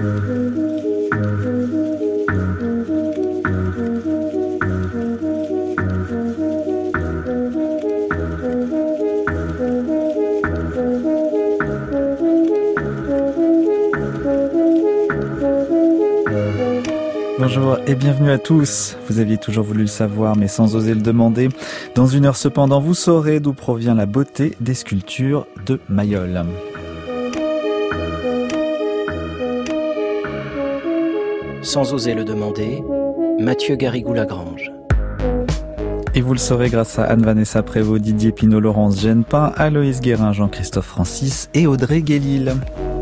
Bonjour et bienvenue à tous. Vous aviez toujours voulu le savoir, mais sans oser le demander. Dans une heure cependant, vous saurez d'où provient la beauté des sculptures de Mayol. Sans oser le demander, Mathieu Garrigou-Lagrange. Et vous le saurez grâce à Anne-Vanessa Prévost, Didier Pinot, Laurence Genepin, Aloïs Guérin, Jean-Christophe Francis et Audrey Guélil.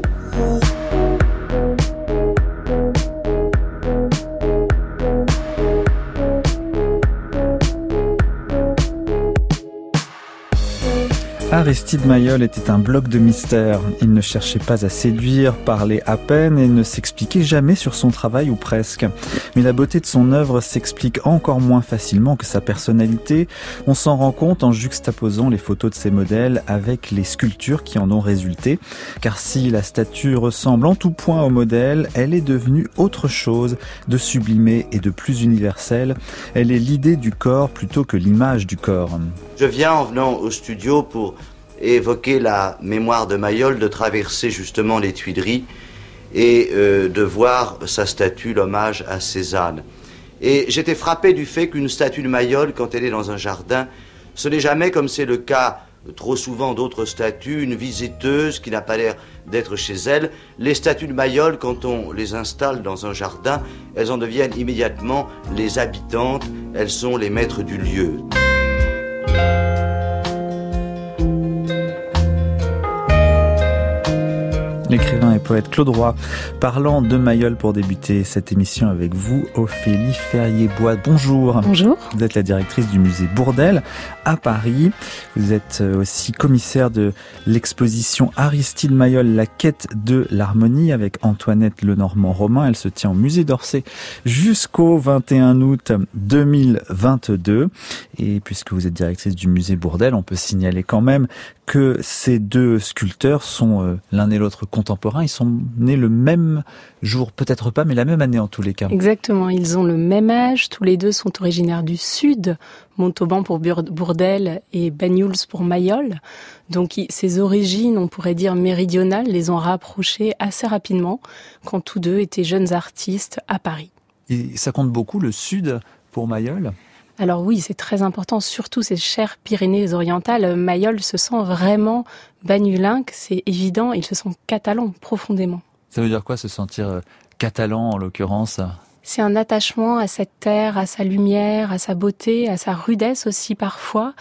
Aristide Mayol était un bloc de mystère. Il ne cherchait pas à séduire, parlait à peine et ne s'expliquait jamais sur son travail ou presque. Mais la beauté de son œuvre s'explique encore moins facilement que sa personnalité. On s'en rend compte en juxtaposant les photos de ses modèles avec les sculptures qui en ont résulté. Car si la statue ressemble en tout point au modèle, elle est devenue autre chose, de sublimé et de plus universel. Elle est l'idée du corps plutôt que l'image du corps. Je viens en venant au studio pour évoquer la mémoire de Mayol, de traverser justement les Tuileries et de voir sa statue, l'hommage à Cézanne. Et j'étais frappé du fait qu'une statue de Mayol, quand elle est dans un jardin, ce n'est jamais, comme c'est le cas trop souvent d'autres statues, une visiteuse qui n'a pas l'air d'être chez elle. Les statues de Mayol, quand on les installe dans un jardin, elles en deviennent immédiatement les habitantes, elles sont les maîtres du lieu. L'écrivain et poète Claude Roy, parlant de Mayol pour débuter cette émission avec vous, Ophélie Ferrier-Bois. Bonjour. Bonjour. Vous êtes la directrice du musée Bourdelle à Paris. Vous êtes aussi commissaire de l'exposition Aristide Mayol, la quête de l'harmonie avec Antoinette Lenormand-Romain. Elle se tient au musée d'Orsay jusqu'au 21 août 2022. Et puisque vous êtes directrice du musée Bourdelle, on peut signaler quand même que ces deux sculpteurs sont l'un et l'autre contemporains. Ils sont nés le même jour, peut-être pas, mais la même année en tous les cas. Exactement, ils ont le même âge. Tous les deux sont originaires du Sud, Montauban pour Bourdelle et Banyuls pour Mayol. Donc ces origines, on pourrait dire méridionales, les ont rapprochés assez rapidement quand tous deux étaient jeunes artistes à Paris. Et ça compte beaucoup le Sud pour Mayol ? Alors oui, c'est très important, surtout ces chères Pyrénées-Orientales. Mayol se sent vraiment bagnolingue, c'est évident, il se sent catalan profondément. Ça veut dire quoi, se sentir catalan en l'occurrence ? C'est un attachement à cette terre, à sa lumière, à sa beauté, à sa rudesse aussi parfois.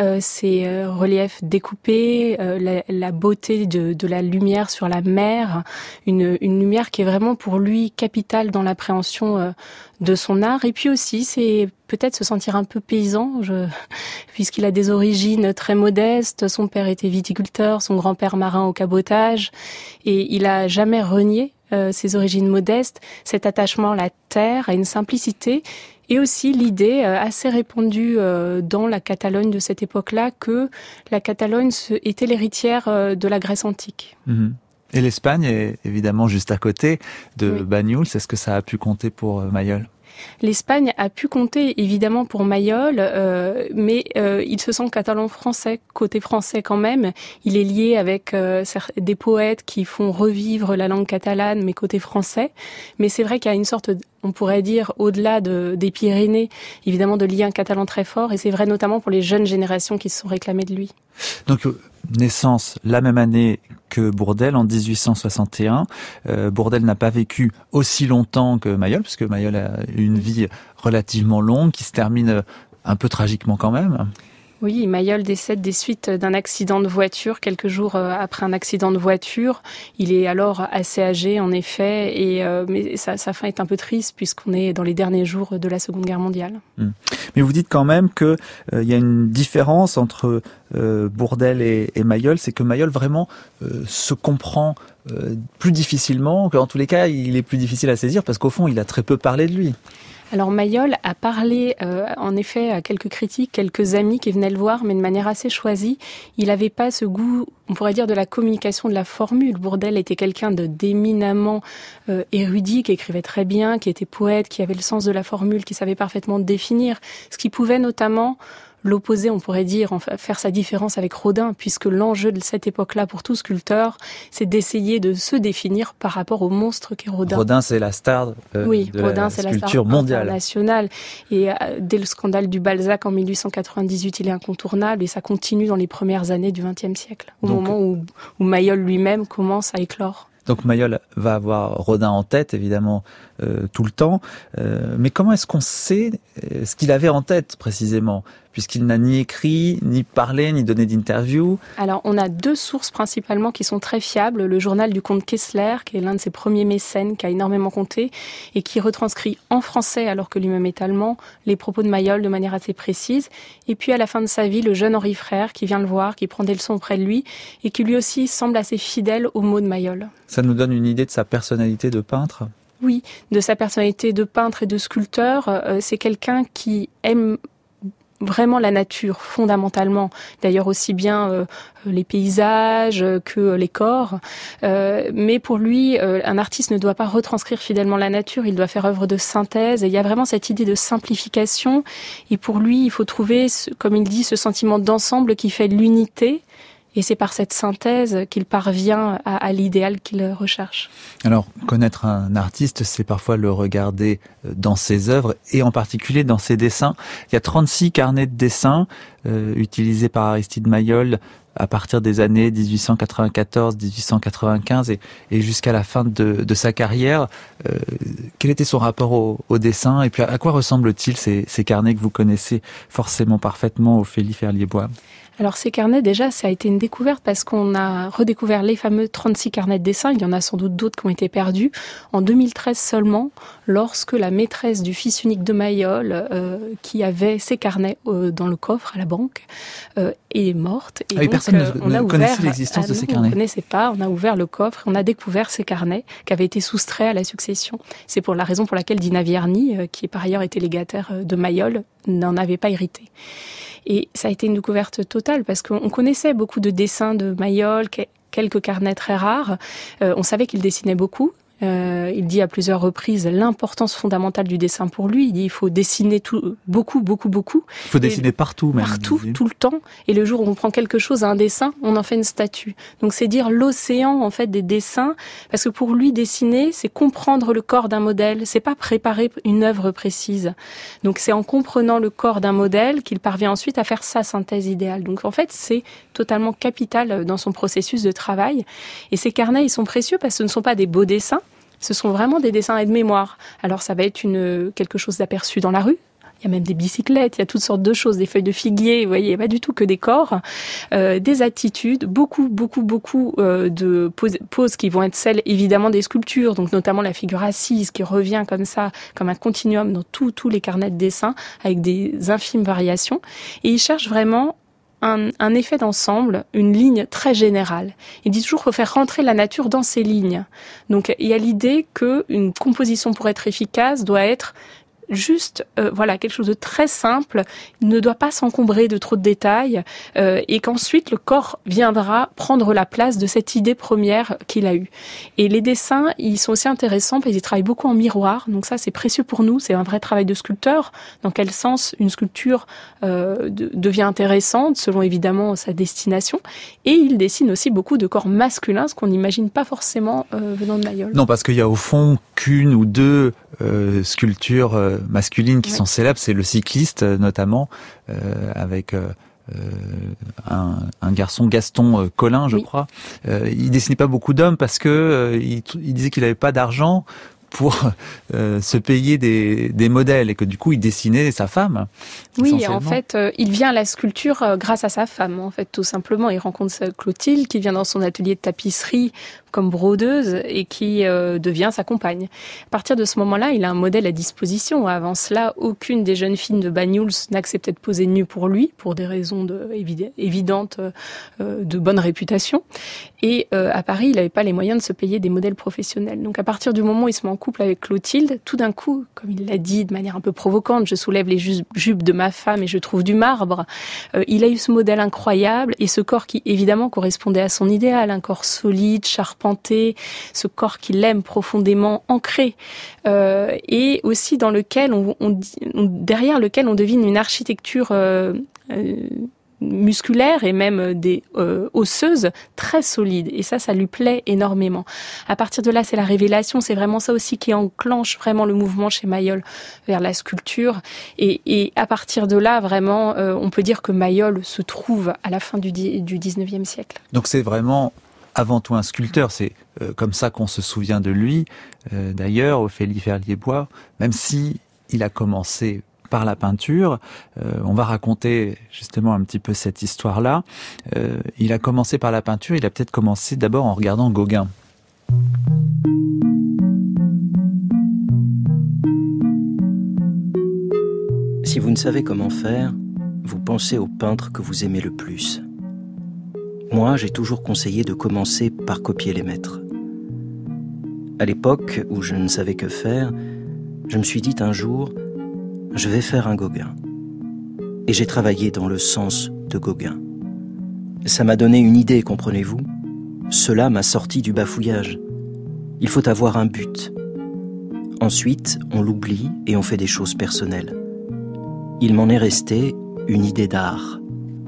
Ces reliefs découpés, la beauté de la lumière sur la mer, une lumière qui est vraiment pour lui capitale dans l'appréhension de son art. Et puis aussi, c'est peut-être se sentir un peu paysan, puisqu'il a des origines très modestes. Son père était viticulteur, son grand-père marin au cabotage, et il a jamais renié ses origines modestes, cet attachement à la terre, à une simplicité, et aussi l'idée assez répandue dans la Catalogne de cette époque-là que la Catalogne était l'héritière de la Grèce antique. Mmh. Et l'Espagne est évidemment juste à côté de Oui. Banyuls. Est-ce que ça a pu compter pour Mayol ? L'Espagne a pu compter évidemment pour Mayol, mais il se sent catalan français, côté français quand même. Il est lié avec des poètes qui font revivre la langue catalane, mais côté français. Mais c'est vrai qu'il y a une sorte, on pourrait dire, au-delà des Pyrénées, évidemment de liens catalans très forts. Et c'est vrai notamment pour les jeunes générations qui se sont réclamées de lui. Donc, naissance la même année que Bourdelle, en 1861. Bourdelle n'a pas vécu aussi longtemps que Mayol, puisque Mayol a une vie relativement longue, qui se termine un peu tragiquement quand même. Oui, Mayol décède des suites d'un accident de voiture, quelques jours après un accident de voiture. Il est alors assez âgé, en effet, mais sa fin est un peu triste puisqu'on est dans les derniers jours de la Seconde Guerre mondiale. Mais vous dites quand même que y a une différence entre Bourdelle et Mayol, c'est que Mayol vraiment se comprend plus difficilement, qu'en tous les cas, il est plus difficile à saisir parce qu'au fond, il a très peu parlé de lui. Alors Mayol a parlé en effet à quelques critiques, quelques amis qui venaient le voir, mais de manière assez choisie. Il n'avait pas ce goût, on pourrait dire, de la communication, de la formule. Bourdelle était quelqu'un d'éminemment érudit, qui écrivait très bien, qui était poète, qui avait le sens de la formule, qui savait parfaitement définir, ce qui pouvait notamment l'opposer, on pourrait dire, faire sa différence avec Rodin, puisque l'enjeu de cette époque-là pour tout sculpteur, c'est d'essayer de se définir par rapport au monstre qu'est Rodin. Rodin, c'est la star de Rodin, la sculpture mondiale. Internationale. Et dès le scandale du Balzac en 1898, il est incontournable et ça continue dans les premières années du XXe siècle, au moment où Mayol lui-même commence à éclore. Donc Mayol va avoir Rodin en tête, évidemment, tout le temps. Mais comment est-ce qu'on sait ce qu'il avait en tête, précisément ? Puisqu'il n'a ni écrit, ni parlé, ni donné d'interview. Alors, on a deux sources principalement qui sont très fiables. Le journal du comte Kessler, qui est l'un de ses premiers mécènes, qui a énormément compté, et qui retranscrit en français, alors que lui-même est allemand, les propos de Mayol de manière assez précise. Et puis, à la fin de sa vie, le jeune Henri Frère, qui vient le voir, qui prend des leçons auprès de lui, et qui lui aussi semble assez fidèle aux mots de Mayol. Ça nous donne une idée de sa personnalité de peintre ? Oui, de sa personnalité de peintre et de sculpteur. C'est quelqu'un qui aime vraiment la nature, fondamentalement. D'ailleurs, aussi bien les paysages que les corps. Mais pour lui, un artiste ne doit pas retranscrire fidèlement la nature, il doit faire œuvre de synthèse. Et il y a vraiment cette idée de simplification. Et pour lui, il faut trouver, comme il dit, ce sentiment d'ensemble qui fait l'unité. Et c'est par cette synthèse qu'il parvient à l'idéal qu'il recherche. Alors, connaître un artiste, c'est parfois le regarder dans ses œuvres et en particulier dans ses dessins. Il y a 36 carnets de dessins utilisés par Aristide Mayol à partir des années 1894-1895 et jusqu'à la fin de sa carrière. Quel était son rapport au dessin et puis à quoi ressemblent-ils ces carnets que vous connaissez forcément parfaitement, Ophélie Ferlier-Bois ? Alors ces carnets, déjà, ça a été une découverte parce qu'on a redécouvert les fameux 36 carnets de dessin. Il y en a sans doute d'autres qui ont été perdus. En 2013 seulement, lorsque la maîtresse du fils unique de Mayol, qui avait ses carnets dans le coffre à la banque, est morte. Et donc, personne ne connaissait l'existence de ces carnets. On ne connaissait pas. On a ouvert le coffre et on a découvert ces carnets qui avaient été soustraits à la succession. C'est pour la raison pour laquelle Dina Vierny, qui par ailleurs était légataire de Mayol, n'en avait pas hérité. Et ça a été une découverte totale parce qu'on connaissait beaucoup de dessins de Mayol, quelques carnets très rares. On savait qu'il dessinait beaucoup. Il dit à plusieurs reprises l'importance fondamentale du dessin pour lui. Il dit il faut dessiner beaucoup. Il faut dessiner partout, même. Partout, tout le temps. Et le jour où on prend quelque chose à un dessin, on en fait une statue. Donc c'est dire l'océan en fait des dessins, parce que pour lui dessiner, c'est comprendre le corps d'un modèle. C'est pas préparer une œuvre précise. Donc c'est en comprenant le corps d'un modèle qu'il parvient ensuite à faire sa synthèse idéale. Donc en fait c'est totalement capital dans son processus de travail. Et ces carnets ils sont précieux parce que ce ne sont pas des beaux dessins. Ce sont vraiment des dessins aide-mémoire. Alors ça va être quelque chose d'aperçu dans la rue. Il y a même des bicyclettes, il y a toutes sortes de choses, des feuilles de figuier, vous voyez, pas du tout que des corps, des attitudes, beaucoup de poses qui vont être celles évidemment des sculptures, donc notamment la figure assise qui revient comme ça, comme un continuum dans tous les carnets de dessin, avec des infimes variations. Et il cherche vraiment un effet d'ensemble, une ligne très générale. Il dit toujours qu'il faut faire rentrer la nature dans ces lignes. Donc il y a l'idée qu'une composition pour être efficace doit être juste quelque chose de très simple, ne doit pas s'encombrer de trop de détails et qu'ensuite le corps viendra prendre la place de cette idée première qu'il a eue. Et les dessins, ils sont aussi intéressants parce qu'ils travaillent beaucoup en miroir, donc ça c'est précieux pour nous, c'est un vrai travail de sculpteur. Dans quel sens une sculpture devient intéressante selon évidemment sa destination. Et il dessine aussi beaucoup de corps masculins, ce qu'on n'imagine pas forcément venant de Mayol. Non, parce qu'il y a au fond qu'une ou deux sculptures masculines qui sont célèbres, c'est le cycliste notamment, avec un garçon, Gaston Collin, je crois. Il dessinait pas beaucoup d'hommes parce que il disait qu'il avait pas d'argent pour se payer des modèles et que du coup il dessinait sa femme. Oui, en fait, il vient à la sculpture grâce à sa femme, en fait, tout simplement. Il rencontre Clotilde qui vient dans son atelier de tapisserie comme brodeuse et qui devient sa compagne. À partir de ce moment-là, il a un modèle à disposition. Avant cela, aucune des jeunes filles de Banyuls n'acceptait de poser nue pour lui, pour des raisons évidentes de bonne réputation. Et à Paris, il n'avait pas les moyens de se payer des modèles professionnels. Donc à partir du moment où il se met en couple avec Clotilde, tout d'un coup, comme il l'a dit de manière un peu provocante, je soulève les jupes de ma femme et je trouve du marbre, il a eu ce modèle incroyable et ce corps qui évidemment correspondait à son idéal, un corps solide, charpenté, ce corps qu'il aime profondément, ancré, et aussi dans lequel derrière lequel on devine une architecture musculaire et même des osseuses très solides. Et ça lui plaît énormément. À partir de là, c'est la révélation. C'est vraiment ça aussi qui enclenche vraiment le mouvement chez Mayol vers la sculpture. Et à partir de là, vraiment, on peut dire que Mayol se trouve à la fin du 19e siècle. Donc c'est vraiment avant tout un sculpteur. C'est comme ça qu'on se souvient de lui. D'ailleurs, Ophélie Ferlier-Bois, même si il a commencé par la peinture. On va raconter justement un petit peu cette histoire-là. Il a commencé par la peinture, il a peut-être commencé d'abord en regardant Gauguin. Si vous ne savez comment faire, vous pensez au peintre que vous aimez le plus. Moi, j'ai toujours conseillé de commencer par copier les maîtres. À l'époque où je ne savais que faire, je me suis dit un jour, je vais faire un Gauguin. Et j'ai travaillé dans le sens de Gauguin. Ça m'a donné une idée, comprenez-vous ? Cela m'a sorti du bafouillage. Il faut avoir un but. Ensuite, on l'oublie et on fait des choses personnelles. Il m'en est resté une idée d'art.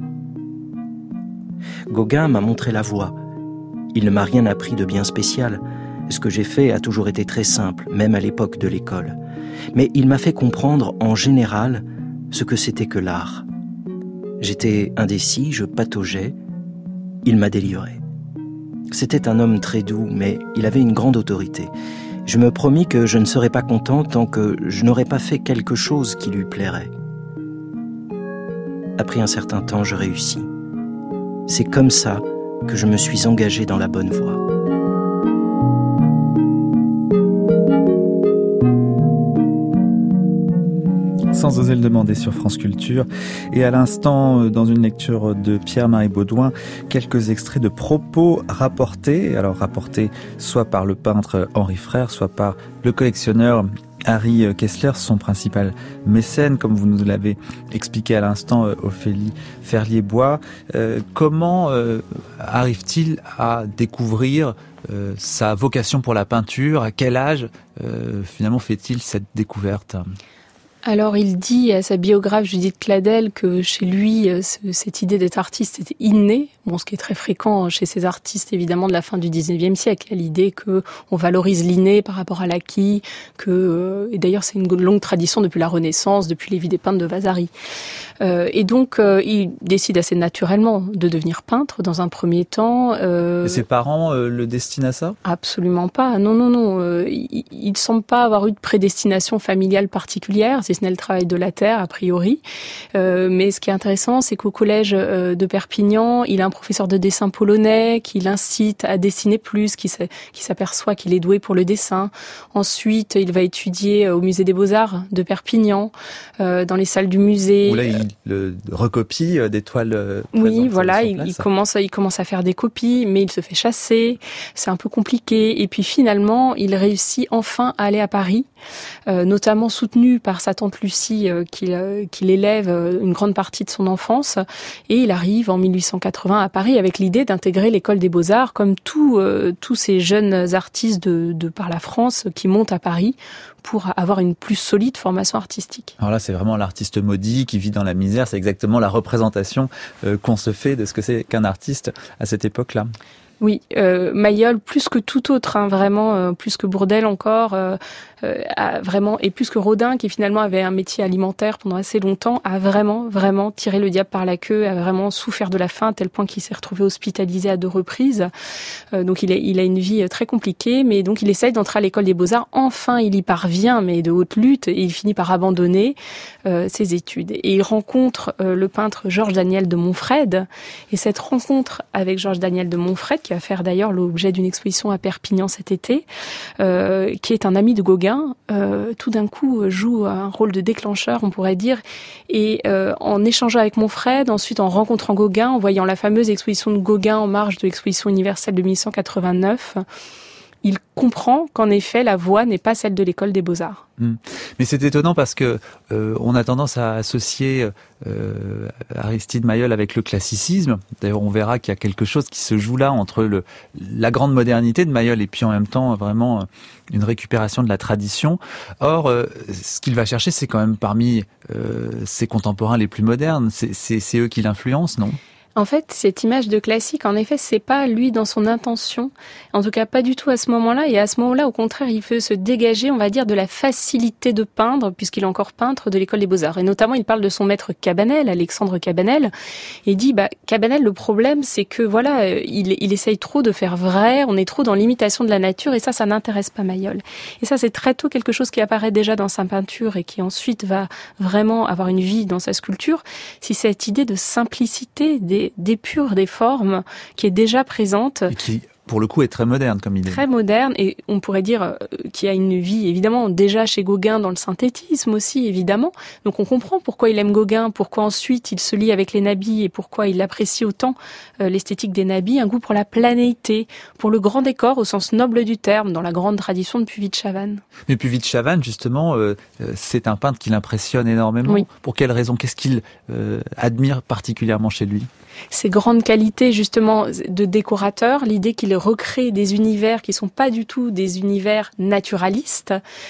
Gauguin m'a montré la voie. Il ne m'a rien appris de bien spécial. Ce que j'ai fait a toujours été très simple, même à l'époque de l'école. Mais il m'a fait comprendre, en général, ce que c'était que l'art. J'étais indécis, je pataugeais. Il m'a délivré. C'était un homme très doux, mais il avait une grande autorité. Je me promis que je ne serais pas content tant que je n'aurais pas fait quelque chose qui lui plairait. Après un certain temps, je réussis. C'est comme ça que je me suis engagé dans la bonne voie. Sans oser le demander sur France Culture. Et à l'instant, dans une lecture de Pierre-Marie Baudouin, quelques extraits de propos rapportés soit par le peintre Henri Frère, soit par le collectionneur Harry Kessler, son principal mécène, comme vous nous l'avez expliqué à l'instant, Ophélie Ferlier-Bois. Comment arrive-t-il à découvrir sa vocation pour la peinture ? À quel âge finalement fait-il cette découverte ? Alors, il dit à sa biographe Judith Cladel que chez lui, cette idée d'être artiste était innée. Bon, ce qui est très fréquent chez ces artistes, évidemment, de la fin du 19e siècle. Il y a l'idée que on valorise l'inné par rapport à l'acquis, et d'ailleurs, c'est une longue tradition depuis la Renaissance, depuis les vies des peintres de Vasari. Et donc, il décide assez naturellement de devenir peintre dans un premier temps. Et ses parents le destinent à ça ? Absolument pas. Non. Il ne semble pas avoir eu de prédestination familiale particulière, si ce n'est le travail de la terre, a priori. Mais ce qui est intéressant, c'est qu'au collège de Perpignan, il a un professeur de dessin polonais qui l'incite à dessiner plus, qui s'aperçoit qu'il est doué pour le dessin. Ensuite, il va étudier au musée des Beaux-Arts de Perpignan, dans les salles du musée. Où là, il recopie des toiles. Oui, voilà, il commence à faire des copies, mais il se fait chasser. C'est un peu compliqué. Et puis finalement, il réussit enfin à aller à Paris, notamment soutenu par sa tante Lucie, qu'il élève une grande partie de son enfance. Et il arrive en 1880 à Paris avec l'idée d'intégrer l'école des Beaux-Arts, comme tous ces jeunes artistes de par la France qui montent à Paris pour avoir une plus solide formation artistique. Alors là, c'est vraiment l'artiste maudit qui vit dans la misère. C'est exactement la représentation qu'on se fait de ce que c'est qu'un artiste à cette époque-là. Oui, Mayol, plus que tout autre, vraiment, plus que Bourdelle encore, vraiment, et plus que Rodin, qui finalement avait un métier alimentaire pendant assez longtemps, a vraiment tiré le diable par la queue, a vraiment souffert de la faim, à tel point qu'il s'est retrouvé hospitalisé à 2 reprises. Donc il a une vie très compliquée, mais donc il essaye d'entrer à l'école des Beaux-Arts. Enfin, il y parvient, mais de haute lutte, et il finit par abandonner ses études. Et il rencontre le peintre Georges Daniel de Montfred, et cette rencontre avec Georges Daniel de Montfred, qui va faire d'ailleurs l'objet d'une exposition à Perpignan cet été, qui est un ami de Gauguin, tout d'un coup joue un rôle de déclencheur, on pourrait dire, et en échangeant avec Monfred, ensuite en rencontrant Gauguin, en voyant la fameuse exposition de Gauguin en marge de l'exposition universelle de 1889, il comprend qu'en effet, la voie n'est pas celle de l'école des Beaux-Arts. Mais c'est étonnant parce que on a tendance à associer Aristide Maillol avec le classicisme. D'ailleurs, on verra qu'il y a quelque chose qui se joue là entre la grande modernité de Maillol et puis en même temps vraiment une récupération de la tradition. Or, ce qu'il va chercher, c'est quand même parmi ses contemporains les plus modernes. C'est eux qui l'influencent, non ? En fait, cette image de classique, en effet, c'est pas lui dans son intention. En tout cas, pas du tout à ce moment-là. Et à ce moment-là, au contraire, il veut se dégager, on va dire, de la facilité de peindre, puisqu'il est encore peintre de l'école des Beaux-Arts. Et notamment, il parle de son maître Cabanel, Alexandre Cabanel. Et il dit, Cabanel, le problème, c'est que, voilà, il essaye trop de faire vrai. On est trop dans l'imitation de la nature. Et ça n'intéresse pas Maillol. Et ça, c'est très tôt quelque chose qui apparaît déjà dans sa peinture et qui ensuite va vraiment avoir une vie dans sa sculpture. C'est cette idée de simplicité, d'épure des formes qui est déjà présente. Et qui, pour le coup, est très moderne comme idée. Très moderne, et on pourrait dire qu'il y a une vie, évidemment, déjà chez Gauguin dans le synthétisme aussi, évidemment. Donc on comprend pourquoi il aime Gauguin, pourquoi ensuite il se lie avec les nabis et pourquoi il apprécie autant l'esthétique des nabis, un goût pour la planéité, pour le grand décor au sens noble du terme, dans la grande tradition de Puvis de Chavannes. Mais Puvis de Chavannes, justement, c'est un peintre qui l'impressionne énormément. Oui. Pour quelle raison ? Qu'est-ce qu'il admire particulièrement chez lui ? Ces grandes qualités justement de décorateur, l'idée qu'il recrée des univers qui sont pas du tout des univers naturalistes,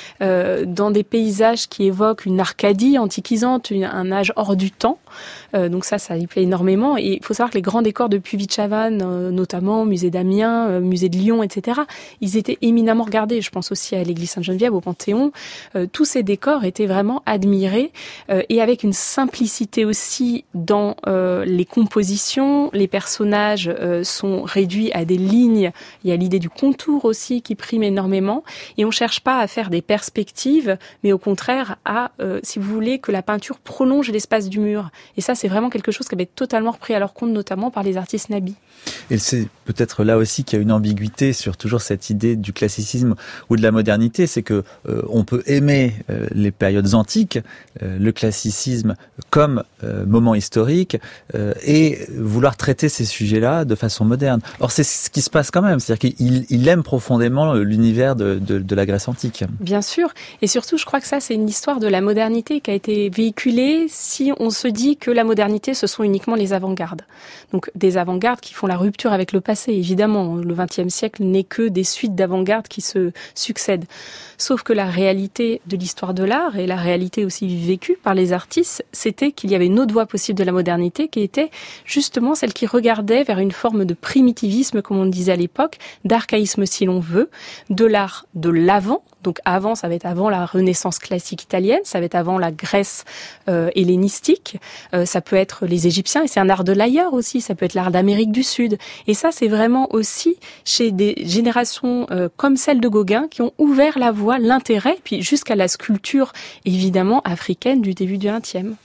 dans des paysages qui évoquent une Arcadie antiquisante, un âge hors du temps. Donc ça lui plaît énormément. Et il faut savoir que les grands décors de Puvis de Chavannes, notamment musée d'Amiens, musée de Lyon, etc., ils étaient éminemment regardés. Je pense aussi à l'église Sainte-Geneviève, au Panthéon. Tous ces décors étaient vraiment admirés, et avec une simplicité aussi dans les compositions. Les personnages sont réduits à des lignes. Il y a l'idée du contour aussi qui prime énormément. Et on cherche pas à faire des perspectives, mais au contraire à, si vous voulez, que la peinture prolonge l'espace du mur. Et ça, c'est vraiment quelque chose qui avait totalement repris à leur compte, notamment par les artistes nabis. Et c'est peut-être là aussi qu'il y a une ambiguïté sur toujours cette idée du classicisme ou de la modernité. C'est que on peut aimer les périodes antiques, le classicisme comme moment historique, et vouloir traiter ces sujets-là de façon moderne. Or, c'est ce qui se passe quand même. C'est-à-dire qu'il aime profondément l'univers de la Grèce antique. Bien sûr. Et surtout, je crois que ça, c'est une histoire de la modernité qui a été véhiculée si on se dit que la modernité, ce sont uniquement les avant-gardes. Donc, des avant-gardes qui font la rupture avec le passé. Évidemment, le XXe siècle n'est que des suites d'avant-garde qui se succèdent. Sauf que la réalité de l'histoire de l'art et la réalité aussi vécue par les artistes, c'était qu'il y avait une autre voie possible de la modernité qui était justement celle qui regardait vers une forme de primitivisme, comme on disait à l'époque, d'archaïsme si l'on veut, de l'art de l'avant. Donc avant, ça va être avant la Renaissance classique italienne, ça va être avant la Grèce hellénistique, ça peut être les Égyptiens, et c'est un art de l'ailleurs aussi, ça peut être l'art d'Amérique du Sud. Et ça, c'est vraiment aussi chez des générations comme celle de Gauguin qui ont ouvert la voie, l'intérêt, puis jusqu'à la sculpture évidemment africaine du début du XXe.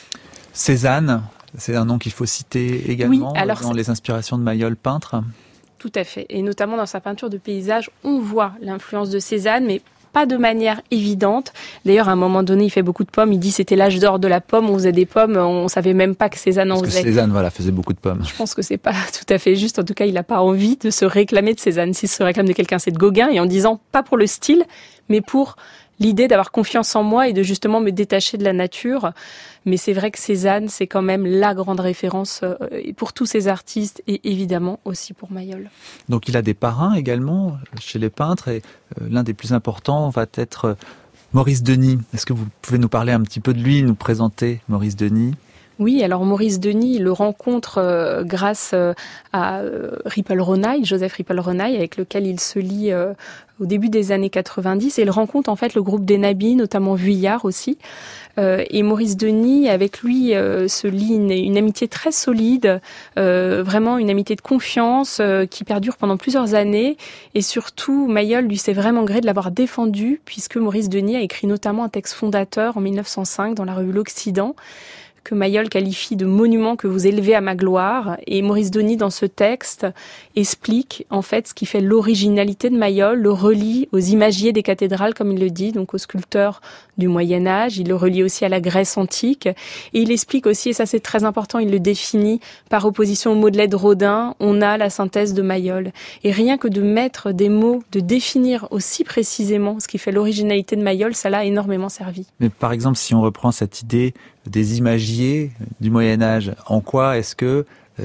Cézanne, c'est un nom qu'il faut citer également, oui, alors dans les inspirations de Maillol peintre. Tout à fait. Et notamment dans sa peinture de paysage, on voit l'influence de Cézanne, mais pas de manière évidente. D'ailleurs, à un moment donné, il fait beaucoup de pommes. Il dit c'était l'âge d'or de la pomme. On faisait des pommes. On savait même pas que Cézanne en faisait. Cézanne, faisait beaucoup de pommes. Je pense que c'est pas tout à fait juste. En tout cas, il n'a pas envie de se réclamer de Cézanne. S'il se réclame de quelqu'un, c'est de Gauguin. Et en disant pas pour le style, mais pour l'idée d'avoir confiance en moi et de justement me détacher de la nature. Mais c'est vrai que Cézanne, c'est quand même la grande référence pour tous ces artistes et évidemment aussi pour Maillol. Donc il a des parrains également chez les peintres et l'un des plus importants va être Maurice Denis. Est-ce que vous pouvez nous parler un petit peu de lui, nous présenter Maurice Denis ? Oui, alors Maurice Denis, il le rencontre grâce à Rippel-Ronaille, Joseph Rippel-Ronaille, avec lequel il se lie au début des années 90. Et il rencontre en fait le groupe des Nabis, notamment Vuillard aussi. Et Maurice Denis, avec lui, se lie une amitié très solide, vraiment une amitié de confiance qui perdure pendant plusieurs années. Et surtout, Maillol lui s'est vraiment gré de l'avoir défendu, puisque Maurice Denis a écrit notamment un texte fondateur en 1905 dans la revue L'Occident, que Mayol qualifie de monument que vous élevez à ma gloire. Et Maurice Denis, dans ce texte, explique en fait ce qui fait l'originalité de Mayol, le relie aux imagiers des cathédrales, comme il le dit, donc aux sculpteurs du Moyen-Âge. Il le relie aussi à la Grèce antique. Et il explique aussi, et ça c'est très important, il le définit par opposition au Maudelet de Rodin, on a la synthèse de Mayol. Et rien que de mettre des mots, de définir aussi précisément ce qui fait l'originalité de Mayol, ça l'a énormément servi. Mais par exemple, si on reprend cette idée des imagiers du Moyen-Âge, en quoi est-ce que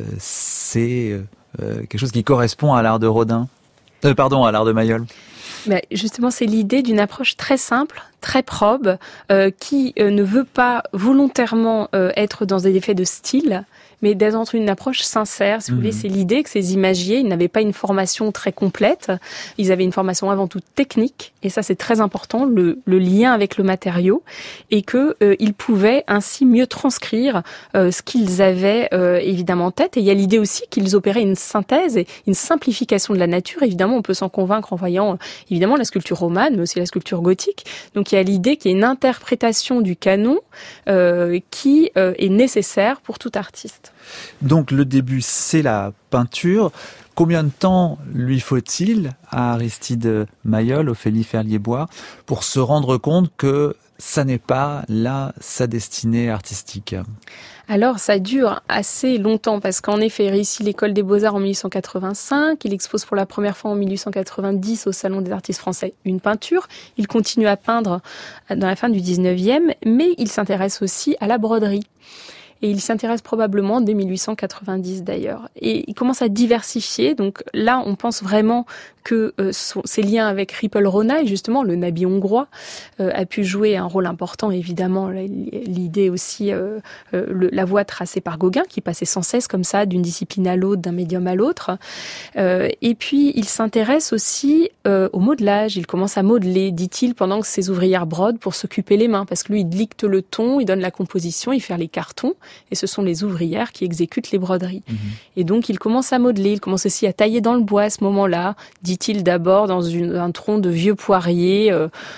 c'est quelque chose qui correspond à l'art de Rodin ? À l'art de Mayol ? Justement, c'est l'idée d'une approche très simple, très probe, qui ne veut pas volontairement être dans des effets de style, mais d'être dans une approche sincère. Si vous voulez, c'est l'idée que ces imagiers, ils n'avaient pas une formation très complète, ils avaient une formation avant tout technique, et ça c'est très important, le lien avec le matériau, et que ils pouvaient ainsi mieux transcrire ce qu'ils avaient évidemment en tête. Et il y a l'idée aussi qu'ils opéraient une synthèse et une simplification de la nature. Évidemment, on peut s'en convaincre en voyant évidemment la sculpture romane, mais aussi la sculpture gothique. Donc il y a l'idée qu'il y a une interprétation du canon qui est nécessaire pour tout artiste. Donc le début, c'est la peinture. Combien de temps lui faut-il à Aristide Mayol, Ophélie Ferlier-Bois, pour se rendre compte que ça n'est pas là sa destinée artistique ? Alors, ça dure assez longtemps parce qu'en effet, il réussit l'école des Beaux-Arts en 1885. Il expose pour la première fois en 1890 au Salon des artistes français une peinture. Il continue à peindre dans la fin du 19e, mais il s'intéresse aussi à la broderie. Et il s'intéresse probablement dès 1890 d'ailleurs. Et il commence à diversifier. Donc là, on pense vraiment que ses liens avec Ripple Ronaille, justement, le nabbi hongrois, a pu jouer un rôle important. Évidemment, l'idée aussi, la voie tracée par Gauguin, qui passait sans cesse comme ça, d'une discipline à l'autre, d'un médium à l'autre. Et puis, il s'intéresse aussi au modelage. Il commence à modeler, dit-il, pendant que ses ouvrières brodent pour s'occuper les mains. Parce que lui, il dicte le ton, il donne la composition, il fait les cartons. Et ce sont les ouvrières qui exécutent les broderies. Et donc, il commence à modeler, il commence aussi à tailler dans le bois à ce moment-là, dit-il d'abord dans un tronc de vieux poirier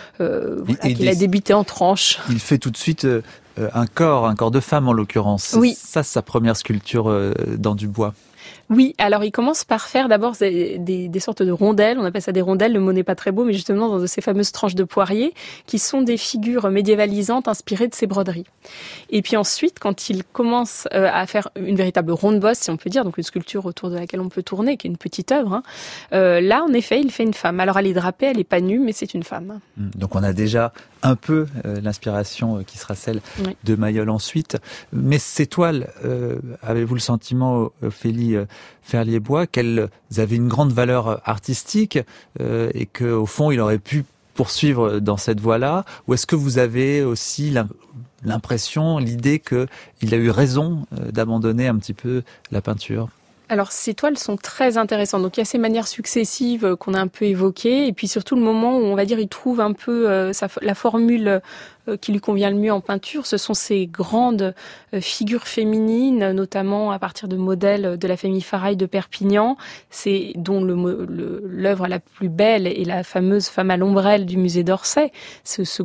qu'il a débité en tranches. Il fait tout de suite un corps de femme en l'occurrence. Oui. Ça, c'est sa première sculpture dans du bois. Oui, alors il commence par faire d'abord des sortes de rondelles, on appelle ça des rondelles, le mot n'est pas très beau, mais justement dans ces fameuses tranches de poirier, qui sont des figures médiévalisantes inspirées de ces broderies. Et puis ensuite, quand il commence à faire une véritable ronde-bosse, si on peut dire, donc une sculpture autour de laquelle on peut tourner, qui est une petite œuvre, là en effet, il fait une femme. Alors elle est drapée, elle n'est pas nue, mais c'est une femme. Donc on a déjà un peu l'inspiration qui sera celle de Mayol ensuite. Mais ces toiles, avez-vous le sentiment, Ophélie Ferlier-Bois, qu'elles avaient une grande valeur artistique et qu'au fond, il aurait pu poursuivre dans cette voie-là? Ou est-ce que vous avez aussi l'impression, l'idée qu'il a eu raison d'abandonner un petit peu la peinture? Alors, ces toiles sont très intéressantes. Donc, il y a ces manières successives qu'on a un peu évoquées. Et puis, surtout, le moment où, on va dire, il trouve un peu la formule qui lui convient le mieux en peinture. Ce sont ces grandes figures féminines, notamment à partir de modèles de la famille Faraille de Perpignan. C'est dont l'œuvre la plus belle est la fameuse femme à l'ombrelle du musée d'Orsay. Cette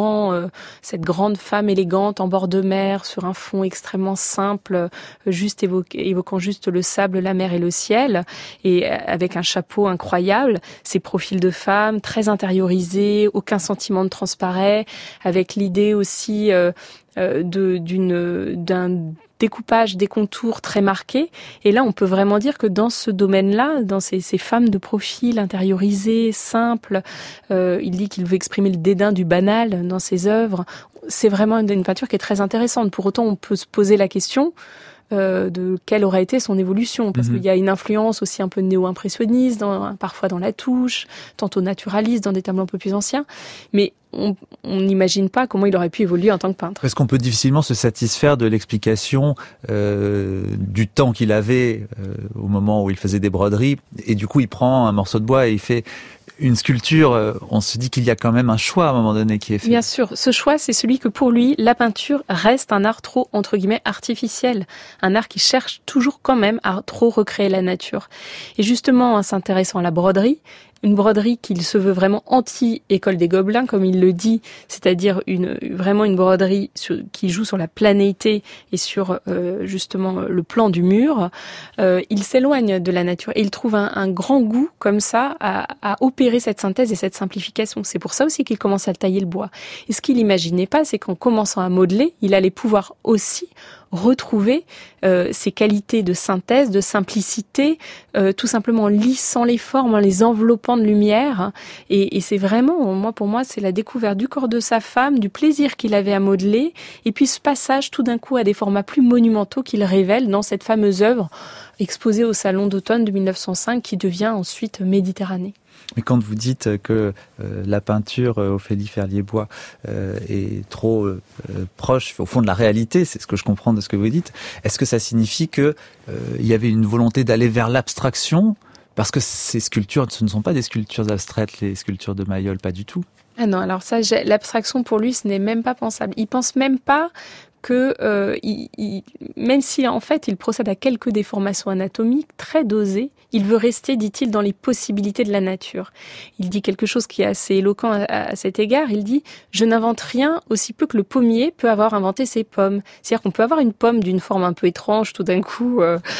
grande femme élégante en bord de mer, sur un fond extrêmement simple, juste évoquant juste le sable, la mer et le ciel, et avec un chapeau incroyable, ces profils de femmes très intériorisés, aucun sentiment de transparaît, avec l'idée aussi d'un découpage des contours très marqués. Et là, on peut vraiment dire que dans ce domaine-là, dans ces femmes de profil intériorisées, simples, il dit qu'il veut exprimer le dédain du banal dans ses œuvres. C'est vraiment une peinture qui est très intéressante. Pour autant, on peut se poser la question de quelle aurait été son évolution, parce qu'il y a une influence aussi un peu néo-impressionniste, parfois dans la touche, tantôt naturaliste dans des tableaux un peu plus anciens, mais on n'imagine pas comment il aurait pu évoluer en tant que peintre. Parce qu'on peut difficilement se satisfaire de l'explication du temps qu'il avait au moment où il faisait des broderies, et du coup il prend un morceau de bois et il fait une sculpture. On se dit qu'il y a quand même un choix à un moment donné qui est fait. Bien sûr, ce choix, c'est celui que pour lui, la peinture reste un art trop, entre guillemets, artificiel. Un art qui cherche toujours quand même à trop recréer la nature. Et justement, en s'intéressant à la broderie, une broderie qu'il se veut vraiment anti-école des Gobelins, comme il le dit, c'est-à-dire vraiment une broderie qui joue sur la planéité et sur justement le plan du mur. Il s'éloigne de la nature et il trouve un grand goût comme ça à opérer cette synthèse et cette simplification. C'est pour ça aussi qu'il commence à tailler le bois. Et ce qu'il n'imaginait pas, c'est qu'en commençant à modeler, il allait pouvoir aussi retrouver ces qualités de synthèse, de simplicité, tout simplement en lissant les formes, en les enveloppant de lumière. Et c'est vraiment, pour moi, c'est la découverte du corps de sa femme, du plaisir qu'il avait à modeler, et puis ce passage tout d'un coup à des formats plus monumentaux qu'il révèle dans cette fameuse œuvre exposée au Salon d'automne de 1905 qui devient ensuite Méditerranée. Mais quand vous dites que la peinture Ophélie Ferlier-Bois est trop proche au fond de la réalité, c'est ce que je comprends de ce que vous dites, est-ce que ça signifie que il y avait une volonté d'aller vers l'abstraction? Parce que ces sculptures, ce ne sont pas des sculptures abstraites, les sculptures de Mayol, pas du tout. Ah non, alors ça, l'abstraction pour lui, ce n'est même pas pensable. Il pense même pas que même si en fait il procède à quelques déformations anatomiques très dosées, il veut rester, dit-il, dans les possibilités de la nature. Il dit quelque chose qui est assez éloquent à cet égard. Il dit « Je n'invente rien aussi peu que le pommier peut avoir inventé ses pommes ». C'est-à-dire qu'on peut avoir une pomme d'une forme un peu étrange tout d'un coup,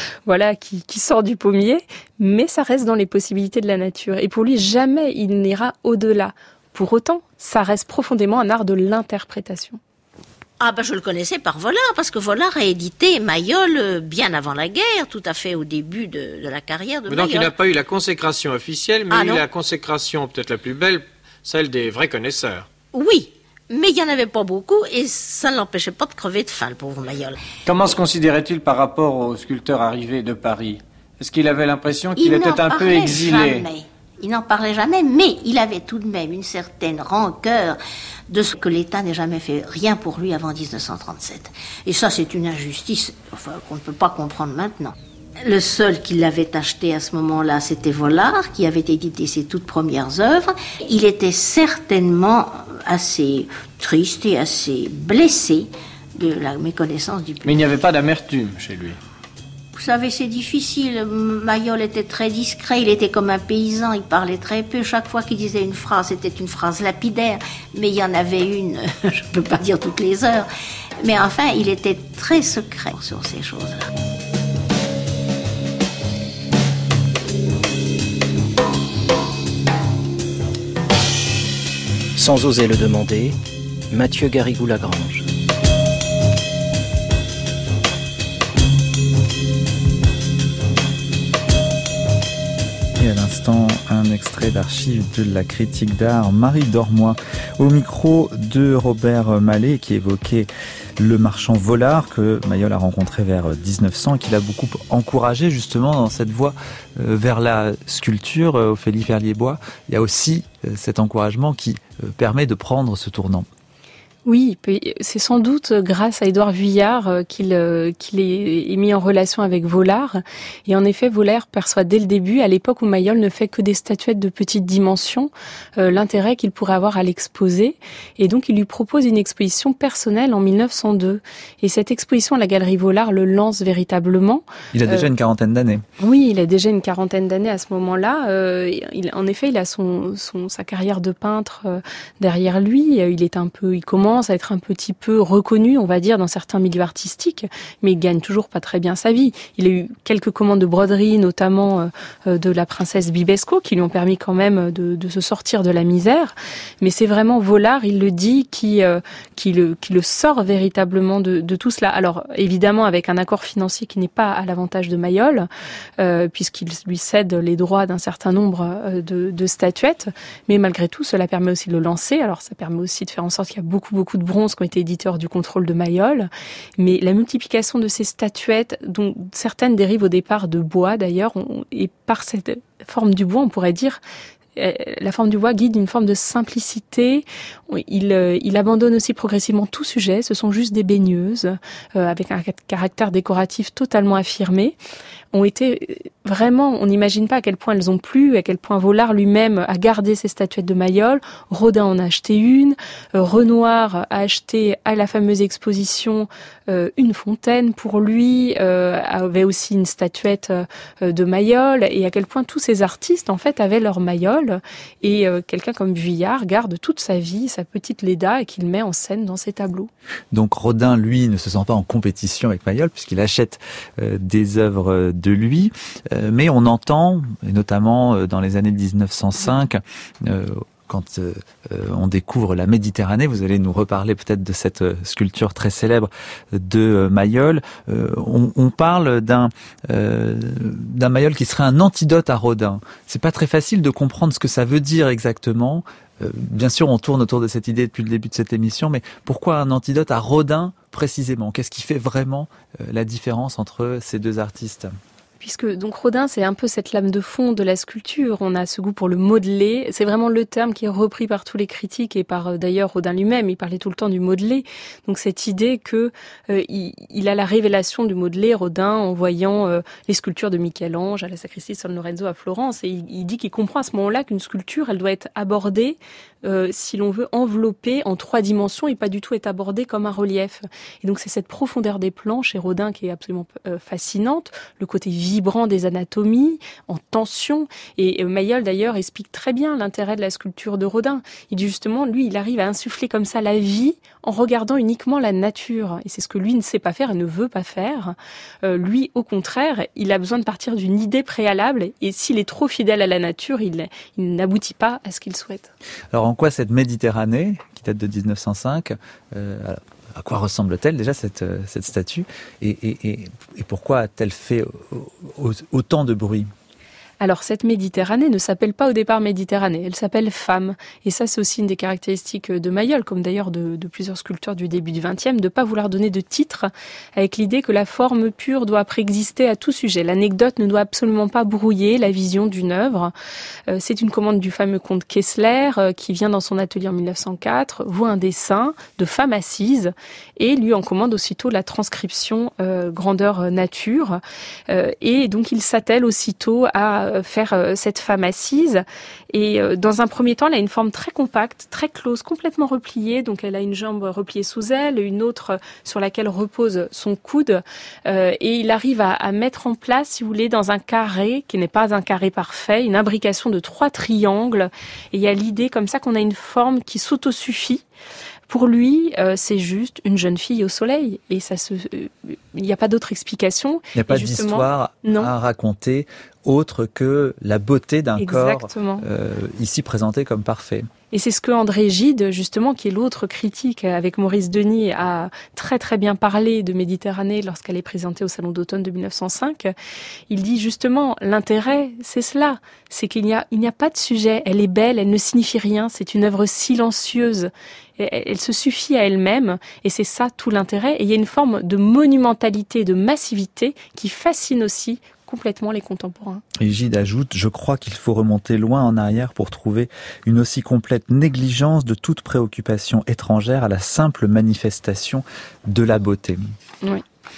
qui sort du pommier, mais ça reste dans les possibilités de la nature. Et pour lui, jamais il n'ira au-delà. Pour autant, ça reste profondément un art de l'interprétation. Ah ben je le connaissais par Vollard, parce que Vollard a édité Mayol bien avant la guerre, tout à fait au début de la carrière de Mayol. Donc il n'a pas eu la consécration officielle, mais il a eu la consécration peut-être la plus belle, celle des vrais connaisseurs. Oui, mais il n'y en avait pas beaucoup, et ça ne l'empêchait pas de crever de faim, le pauvre Mayol. Comment se considérait-il par rapport aux sculpteurs arrivés de Paris? Est-ce qu'il avait l'impression qu'il était un peu exilé? Il n'en parlait jamais, mais il avait tout de même une certaine rancœur de ce que l'État n'ait jamais fait rien pour lui avant 1937. Et ça, c'est une injustice qu'on ne peut pas comprendre maintenant. Le seul qui l'avait acheté à ce moment-là, c'était Vollard, qui avait édité ses toutes premières œuvres. Il était certainement assez triste et assez blessé de la méconnaissance du public. Mais il n'y avait pas d'amertume chez lui. Vous savez, c'est difficile. Mayol était très discret, il était comme un paysan, il parlait très peu. Chaque fois qu'il disait une phrase, c'était une phrase lapidaire. Mais il y en avait une, je ne peux pas dire toutes les heures. Mais enfin, il était très secret sur ces choses-là. Sans oser le demander, Mathieu Garrigou-Lagrange. Et à l'instant, un extrait d'archives de la critique d'art Marie Dormoy au micro de Robert Mallet qui évoquait le marchand Vollard que Mayol a rencontré vers 1900 et qu'il a beaucoup encouragé justement dans cette voie vers la sculpture. Ophélie Ferlier-Bois, il y a aussi cet encouragement qui permet de prendre ce tournant. Oui, c'est sans doute grâce à Édouard Vuillard qu'il est mis en relation avec Vollard. Et en effet, Vollard perçoit dès le début, à l'époque où Mayol ne fait que des statuettes de petite dimension, l'intérêt qu'il pourrait avoir à l'exposer. Et donc, il lui propose une exposition personnelle en 1902. Et cette exposition à la Galerie Vollard le lance véritablement. Il a déjà une quarantaine d'années. Oui, il a déjà une quarantaine d'années à ce moment-là. En effet, il a sa carrière de peintre derrière lui. Il commence à être un petit peu reconnu, on va dire, dans certains milieux artistiques, mais il gagne toujours pas très bien sa vie. Il a eu quelques commandes de broderie, notamment de la princesse Bibesco, qui lui ont permis quand même de se sortir de la misère. Mais c'est vraiment Vollard, il le dit, qui le sort véritablement de tout cela. Alors, évidemment, avec un accord financier qui n'est pas à l'avantage de Mayol, puisqu'il lui cède les droits d'un certain nombre de statuettes, mais malgré tout, cela permet aussi de le lancer. Alors, ça permet aussi de faire en sorte qu'il y a beaucoup de bronzes qui ont été édités hors du contrôle de Mayol, mais la multiplication de ces statuettes, dont certaines dérivent au départ de bois d'ailleurs, et par cette forme du bois, on pourrait dire, la forme du bois guide une forme de simplicité. Il abandonne aussi progressivement tout sujet. Ce sont juste des baigneuses avec un caractère décoratif totalement affirmé. Ont été vraiment, on n'imagine pas à quel point elles ont plu, à quel point Vollard lui-même a gardé ses statuettes de Mayol. Rodin en a acheté une. Renoir a acheté à la fameuse exposition une fontaine pour lui. Avait aussi une statuette de Mayol. Et à quel point tous ces artistes en fait avaient leur Mayol. Mayol. Et quelqu'un comme Vuillard garde toute sa vie, sa petite Léda, et qu'il met en scène dans ses tableaux. Donc Rodin, lui, ne se sent pas en compétition avec Mayol, puisqu'il achète des œuvres de lui. Mais on entend, et notamment dans les années 1905, quand on découvre la Méditerranée, vous allez nous reparler peut-être de cette sculpture très célèbre de Mayol. On parle d'un Mayol qui serait un antidote à Rodin. C'est pas très facile de comprendre ce que ça veut dire exactement. Bien sûr, on tourne autour de cette idée depuis le début de cette émission, mais pourquoi un antidote à Rodin précisément ? Qu'est-ce qui fait vraiment la différence entre ces deux artistes ? Puisque donc Rodin, c'est un peu cette lame de fond de la sculpture. On a ce goût pour le modelé. C'est vraiment le terme qui est repris par tous les critiques et par d'ailleurs Rodin lui-même. Il parlait tout le temps du modelé. Donc cette idée que il a la révélation du modelé, Rodin, en voyant les sculptures de Michel-Ange à la sacristie San Lorenzo à Florence. Et il dit qu'il comprend à ce moment-là qu'une sculpture, elle doit être abordée, si l'on veut, enveloppée en 3 dimensions et pas du tout être abordée comme un relief. Et donc c'est cette profondeur des plans chez Rodin qui est absolument fascinante. Le côté vibrant des anatomies, en tension. Et Mayol, d'ailleurs, explique très bien l'intérêt de la sculpture de Rodin. Il dit justement, lui, il arrive à insuffler comme ça la vie en regardant uniquement la nature. Et c'est ce que lui ne sait pas faire et ne veut pas faire. Lui, au contraire, il a besoin de partir d'une idée préalable. Et s'il est trop fidèle à la nature, il n'aboutit pas à ce qu'il souhaite. Alors, en quoi cette Méditerranée, qui date de 1905, à quoi ressemble-t-elle déjà cette statue et pourquoi a-t-elle fait autant de bruit ? Alors cette Méditerranée ne s'appelle pas au départ Méditerranée, elle s'appelle Femme. Et ça c'est aussi une des caractéristiques de Mayol, comme d'ailleurs de plusieurs sculpteurs du début du XXe, de ne pas vouloir donner de titre, avec l'idée que la forme pure doit préexister à tout sujet. L'anecdote ne doit absolument pas brouiller la vision d'une œuvre. C'est une commande du fameux comte Kessler, qui vient dans son atelier en 1904, voit un dessin de femme assise, et lui en commande aussitôt la transcription grandeur nature. Et donc il s'attelle aussitôt à faire cette femme assise. Et dans un premier temps, elle a une forme très compacte, très close, complètement repliée. Donc elle a une jambe repliée sous elle, une autre sur laquelle repose son coude. Et il arrive à mettre en place, si vous voulez, dans un carré, qui n'est pas un carré parfait, une imbrication de 3 triangles. Et il y a l'idée comme ça qu'on a une forme qui s'autosuffit. Pour lui, c'est juste une jeune fille au soleil. Et il n'y a pas d'autre explication. Il n'y a pas d'histoire à raconter autre que la beauté d'un corps ici présenté comme parfait. Et c'est ce que André Gide, justement, qui est l'autre critique avec Maurice Denis, a très très bien parlé de Méditerranée lorsqu'elle est présentée au Salon d'automne de 1905. Il dit justement, l'intérêt, c'est cela. C'est qu'il n'y a pas de sujet. Elle est belle, elle ne signifie rien. C'est une œuvre silencieuse. Elle se suffit à elle-même. Et c'est ça tout l'intérêt. Et il y a une forme de monumentalité, de massivité qui fascine aussi complètement les contemporains. Et Gide ajoute, je crois qu'il faut remonter loin en arrière pour trouver une aussi complète négligence de toute préoccupation étrangère à la simple manifestation de la beauté. Oui.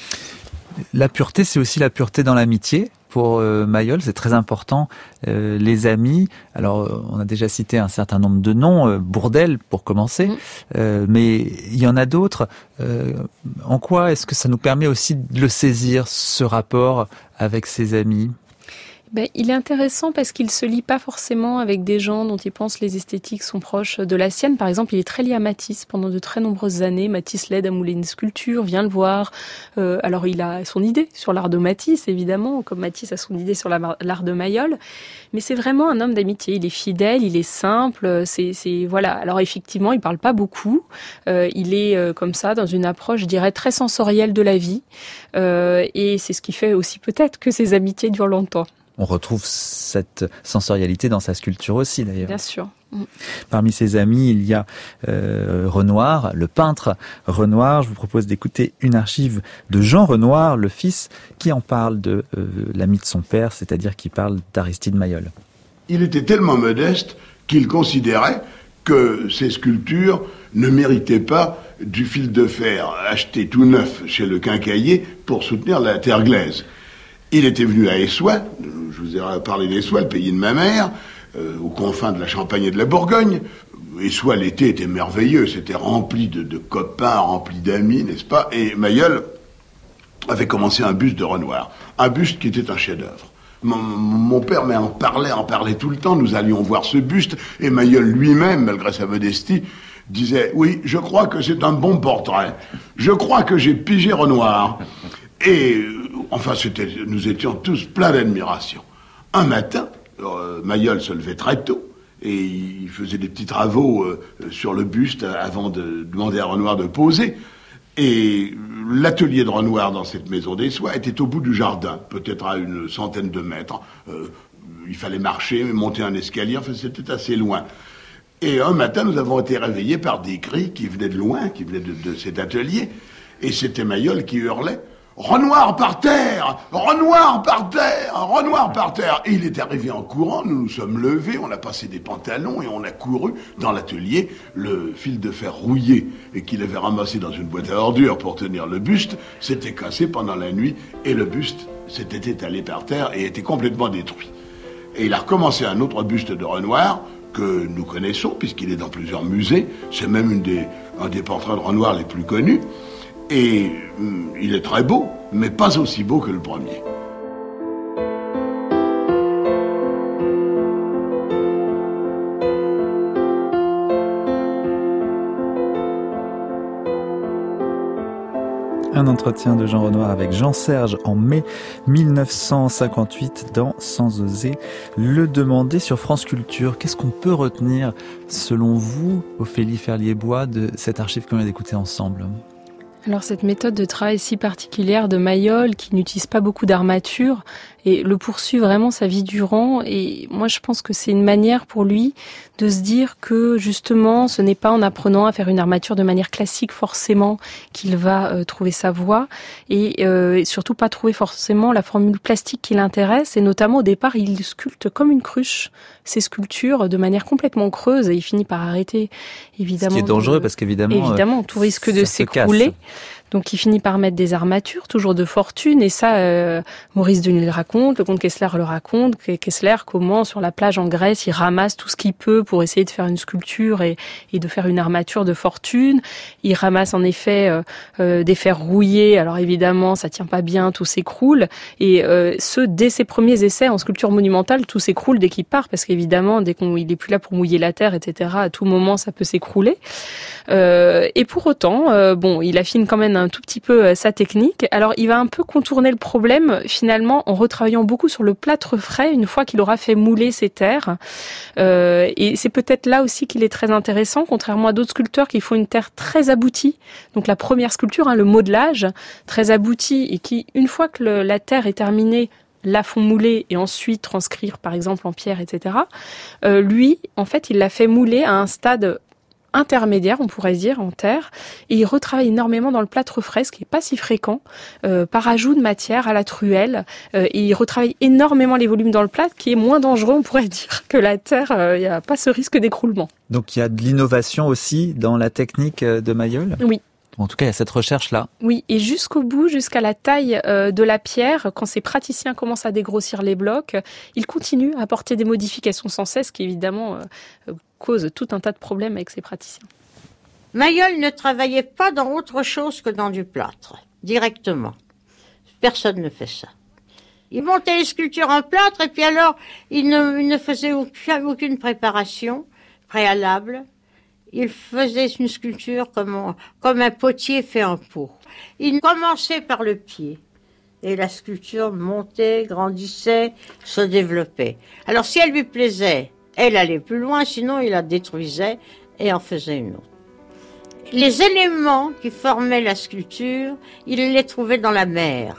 La pureté, c'est aussi la pureté dans l'amitié. Pour Mayol, c'est très important. Les amis, alors on a déjà cité un certain nombre de noms, Bourdelle pour commencer, mais il y en a d'autres. En quoi est-ce que ça nous permet aussi de le saisir, ce rapport avec ses amis ? Il est intéressant parce qu'il se lie pas forcément avec des gens dont il pense les esthétiques sont proches de la sienne. Par exemple, il est très lié à Matisse pendant de très nombreuses années. Matisse l'aide à mouler une sculpture, vient le voir. Alors il a son idée sur l'art de Matisse, évidemment, comme Matisse a son idée sur l'art de Mayol. Mais c'est vraiment un homme d'amitié. Il est fidèle, il est simple. Voilà. Alors effectivement, il parle pas beaucoup. Il est comme ça dans une approche, je dirais, très sensorielle de la vie. Et c'est ce qui fait aussi peut-être que ses amitiés durent longtemps. On retrouve cette sensorialité dans sa sculpture aussi, d'ailleurs. Bien sûr. Parmi ses amis, il y a Renoir, le peintre Renoir. Je vous propose d'écouter une archive de Jean Renoir, le fils, qui en parle de l'ami de son père, c'est-à-dire qui parle d'Aristide Mayol. Il était tellement modeste qu'il considérait que ses sculptures ne méritaient pas du fil de fer acheté tout neuf chez le quincaillier pour soutenir la terre glaise. Il était venu à Essoy, je vous ai parlé d'Essoy, le pays de ma mère, aux confins de la Champagne et de la Bourgogne. Essoy, l'été était merveilleux, c'était rempli de copains, rempli d'amis, n'est-ce pas ? Et Mayol avait commencé un buste de Renoir, un buste qui était un chef-d'œuvre. Mon père en parlait tout le temps. Nous allions voir ce buste, et Mayol lui-même, malgré sa modestie, disait « Oui, je crois que c'est un bon portrait. Je crois que j'ai pigé Renoir. » Et enfin, nous étions tous pleins d'admiration. Un matin, Mayol se levait très tôt, et il faisait des petits travaux sur le buste avant de demander à Renoir de poser. Et l'atelier de Renoir dans cette maison des soies était au bout du jardin, peut-être à une centaine de mètres. Il fallait marcher, monter un escalier, enfin c'était assez loin. Et un matin, nous avons été réveillés par des cris qui venaient de loin, qui venaient de cet atelier. Et c'était Mayol qui hurlait « Renoir par terre! Renoir par terre! Renoir par terre !» Et il est arrivé en courant, nous nous sommes levés, on a passé des pantalons et on a couru dans l'atelier. Le fil de fer rouillé et qu'il avait ramassé dans une boîte à ordures pour tenir le buste s'était cassé pendant la nuit et le buste s'était étalé par terre et était complètement détruit. Et il a recommencé un autre buste de Renoir que nous connaissons puisqu'il est dans plusieurs musées. C'est même un des portraits de Renoir les plus connus. Et il est très beau, mais pas aussi beau que le premier. Un entretien de Jean Renoir avec Jean Serge en mai 1958 dans Sans oser le demander sur France Culture. Qu'est-ce qu'on peut retenir, selon vous, Ophélie Ferlier-Bois, de cette archive qu'on vient d'écouter ensemble ? Alors cette méthode de travail si particulière de Mayol, qui n'utilise pas beaucoup d'armature et le poursuit vraiment sa vie durant, et moi je pense que c'est une manière pour lui de se dire que justement ce n'est pas en apprenant à faire une armature de manière classique forcément qu'il va trouver sa voie, et surtout pas trouver forcément la formule plastique qui l'intéresse, et notamment au départ il sculpte comme une cruche ses sculptures de manière complètement creuse, et il finit par arrêter évidemment. Ce qui est dangereux parce qu'évidemment tout risque de s'écrouler. Donc il finit par mettre des armatures, toujours de fortune, et ça, Maurice Denis le raconte, le comte Kessler le raconte, Kessler, comment sur la plage en Grèce, il ramasse tout ce qu'il peut pour essayer de faire une sculpture et de faire une armature de fortune. Il ramasse en effet des fers rouillés, alors évidemment ça tient pas bien, tout s'écroule, et dès ses premiers essais en sculpture monumentale, tout s'écroule dès qu'il part, parce qu'évidemment, dès qu'il est plus là pour mouiller la terre, etc., à tout moment ça peut s'écrouler. Et pour autant, il affine quand même un tout petit peu sa technique. Alors, il va un peu contourner le problème, finalement, en retravaillant beaucoup sur le plâtre frais, une fois qu'il aura fait mouler ses terres. Et c'est peut-être là aussi qu'il est très intéressant, contrairement à d'autres sculpteurs qui font une terre très aboutie. Donc, la première sculpture, le modelage, très abouti, et qui, une fois que la terre est terminée, la font mouler et ensuite transcrire, par exemple, en pierre, etc. Lui, en fait, il l'a fait mouler à un stade intermédiaire, on pourrait dire, en terre, et il retravaille énormément dans le plâtre frais, ce qui n'est pas si fréquent, par ajout de matière à la truelle, et il retravaille énormément les volumes dans le plâtre, qui est moins dangereux, on pourrait dire, que la terre, il n'y a pas ce risque d'écroulement. Donc il y a de l'innovation aussi dans la technique de Mayol ? Oui. En tout cas, il y a cette recherche-là. Oui, et jusqu'au bout, jusqu'à la taille de la pierre, quand ces praticiens commencent à dégrossir les blocs, ils continuent à apporter des modifications sans cesse, qui évidemment cause tout un tas de problèmes avec ces praticiens. Mayol ne travaillait pas dans autre chose que dans du plâtre, directement. Personne ne fait ça. Il montait les sculptures en plâtre, et puis alors, il ne faisait aucune préparation préalable. Il faisait une sculpture comme un potier fait en pot. Il commençait par le pied. Et la sculpture montait, grandissait, se développait. Alors si elle lui plaisait, elle allait plus loin, sinon il la détruisait et en faisait une autre. Les éléments qui formaient la sculpture, il les trouvait dans la mer.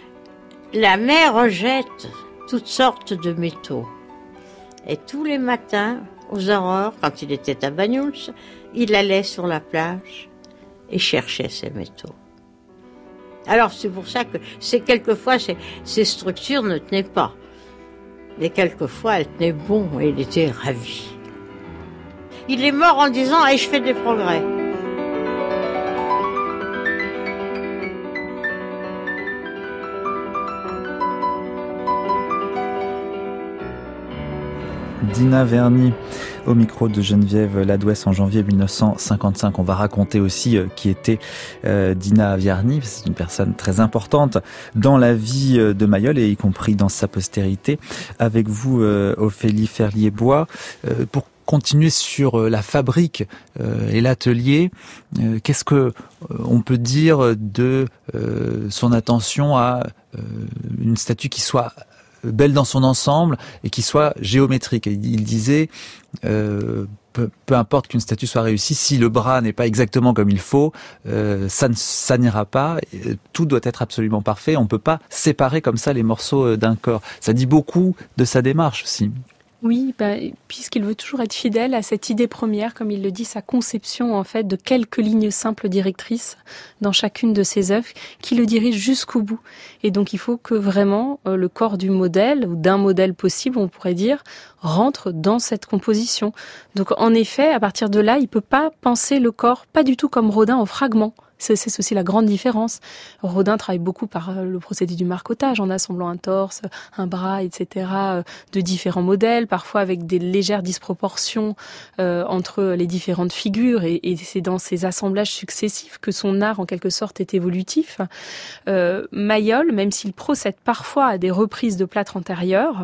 La mer rejette toutes sortes de métaux. Et tous les matins, aux aurores, quand il était à Banyuls, il allait sur la plage et cherchait ces métaux. Alors c'est pour ça que quelquefois ces structures ne tenaient pas. Mais quelquefois elles tenaient bon et il était ravi. Il est mort en disant « je fais des progrès ». Dina Verny au micro de Geneviève Ladouès en janvier 1955. On va raconter aussi qui était Dina Verny. C'est une personne très importante dans la vie de Mayol et y compris dans sa postérité. Avec vous, Ophélie Ferlier-Bois, pour continuer sur la fabrique et l'atelier, qu'est-ce que on peut dire de son attention à une statue qui soit belle dans son ensemble et qui soit géométrique? Il disait peu importe qu'une statue soit réussie, si le bras n'est pas exactement comme il faut, ça n'ira pas. Tout doit être absolument parfait. On ne peut pas séparer comme ça les morceaux d'un corps. Ça dit beaucoup de sa démarche aussi. Oui, puisqu'il veut toujours être fidèle à cette idée première, comme il le dit, sa conception en fait de quelques lignes simples directrices dans chacune de ses œuvres qui le dirigent jusqu'au bout. Et donc il faut que vraiment le corps du modèle, ou d'un modèle possible, on pourrait dire, rentre dans cette composition. Donc en effet, à partir de là, il peut pas penser le corps pas du tout comme Rodin en fragments. C'est aussi la grande différence. Rodin travaille beaucoup par le procédé du marcottage, en assemblant un torse, un bras, etc., de différents modèles, parfois avec des légères disproportions entre les différentes figures, et c'est dans ces assemblages successifs que son art, en quelque sorte, est évolutif. Mayol, même s'il procède parfois à des reprises de plâtre antérieur,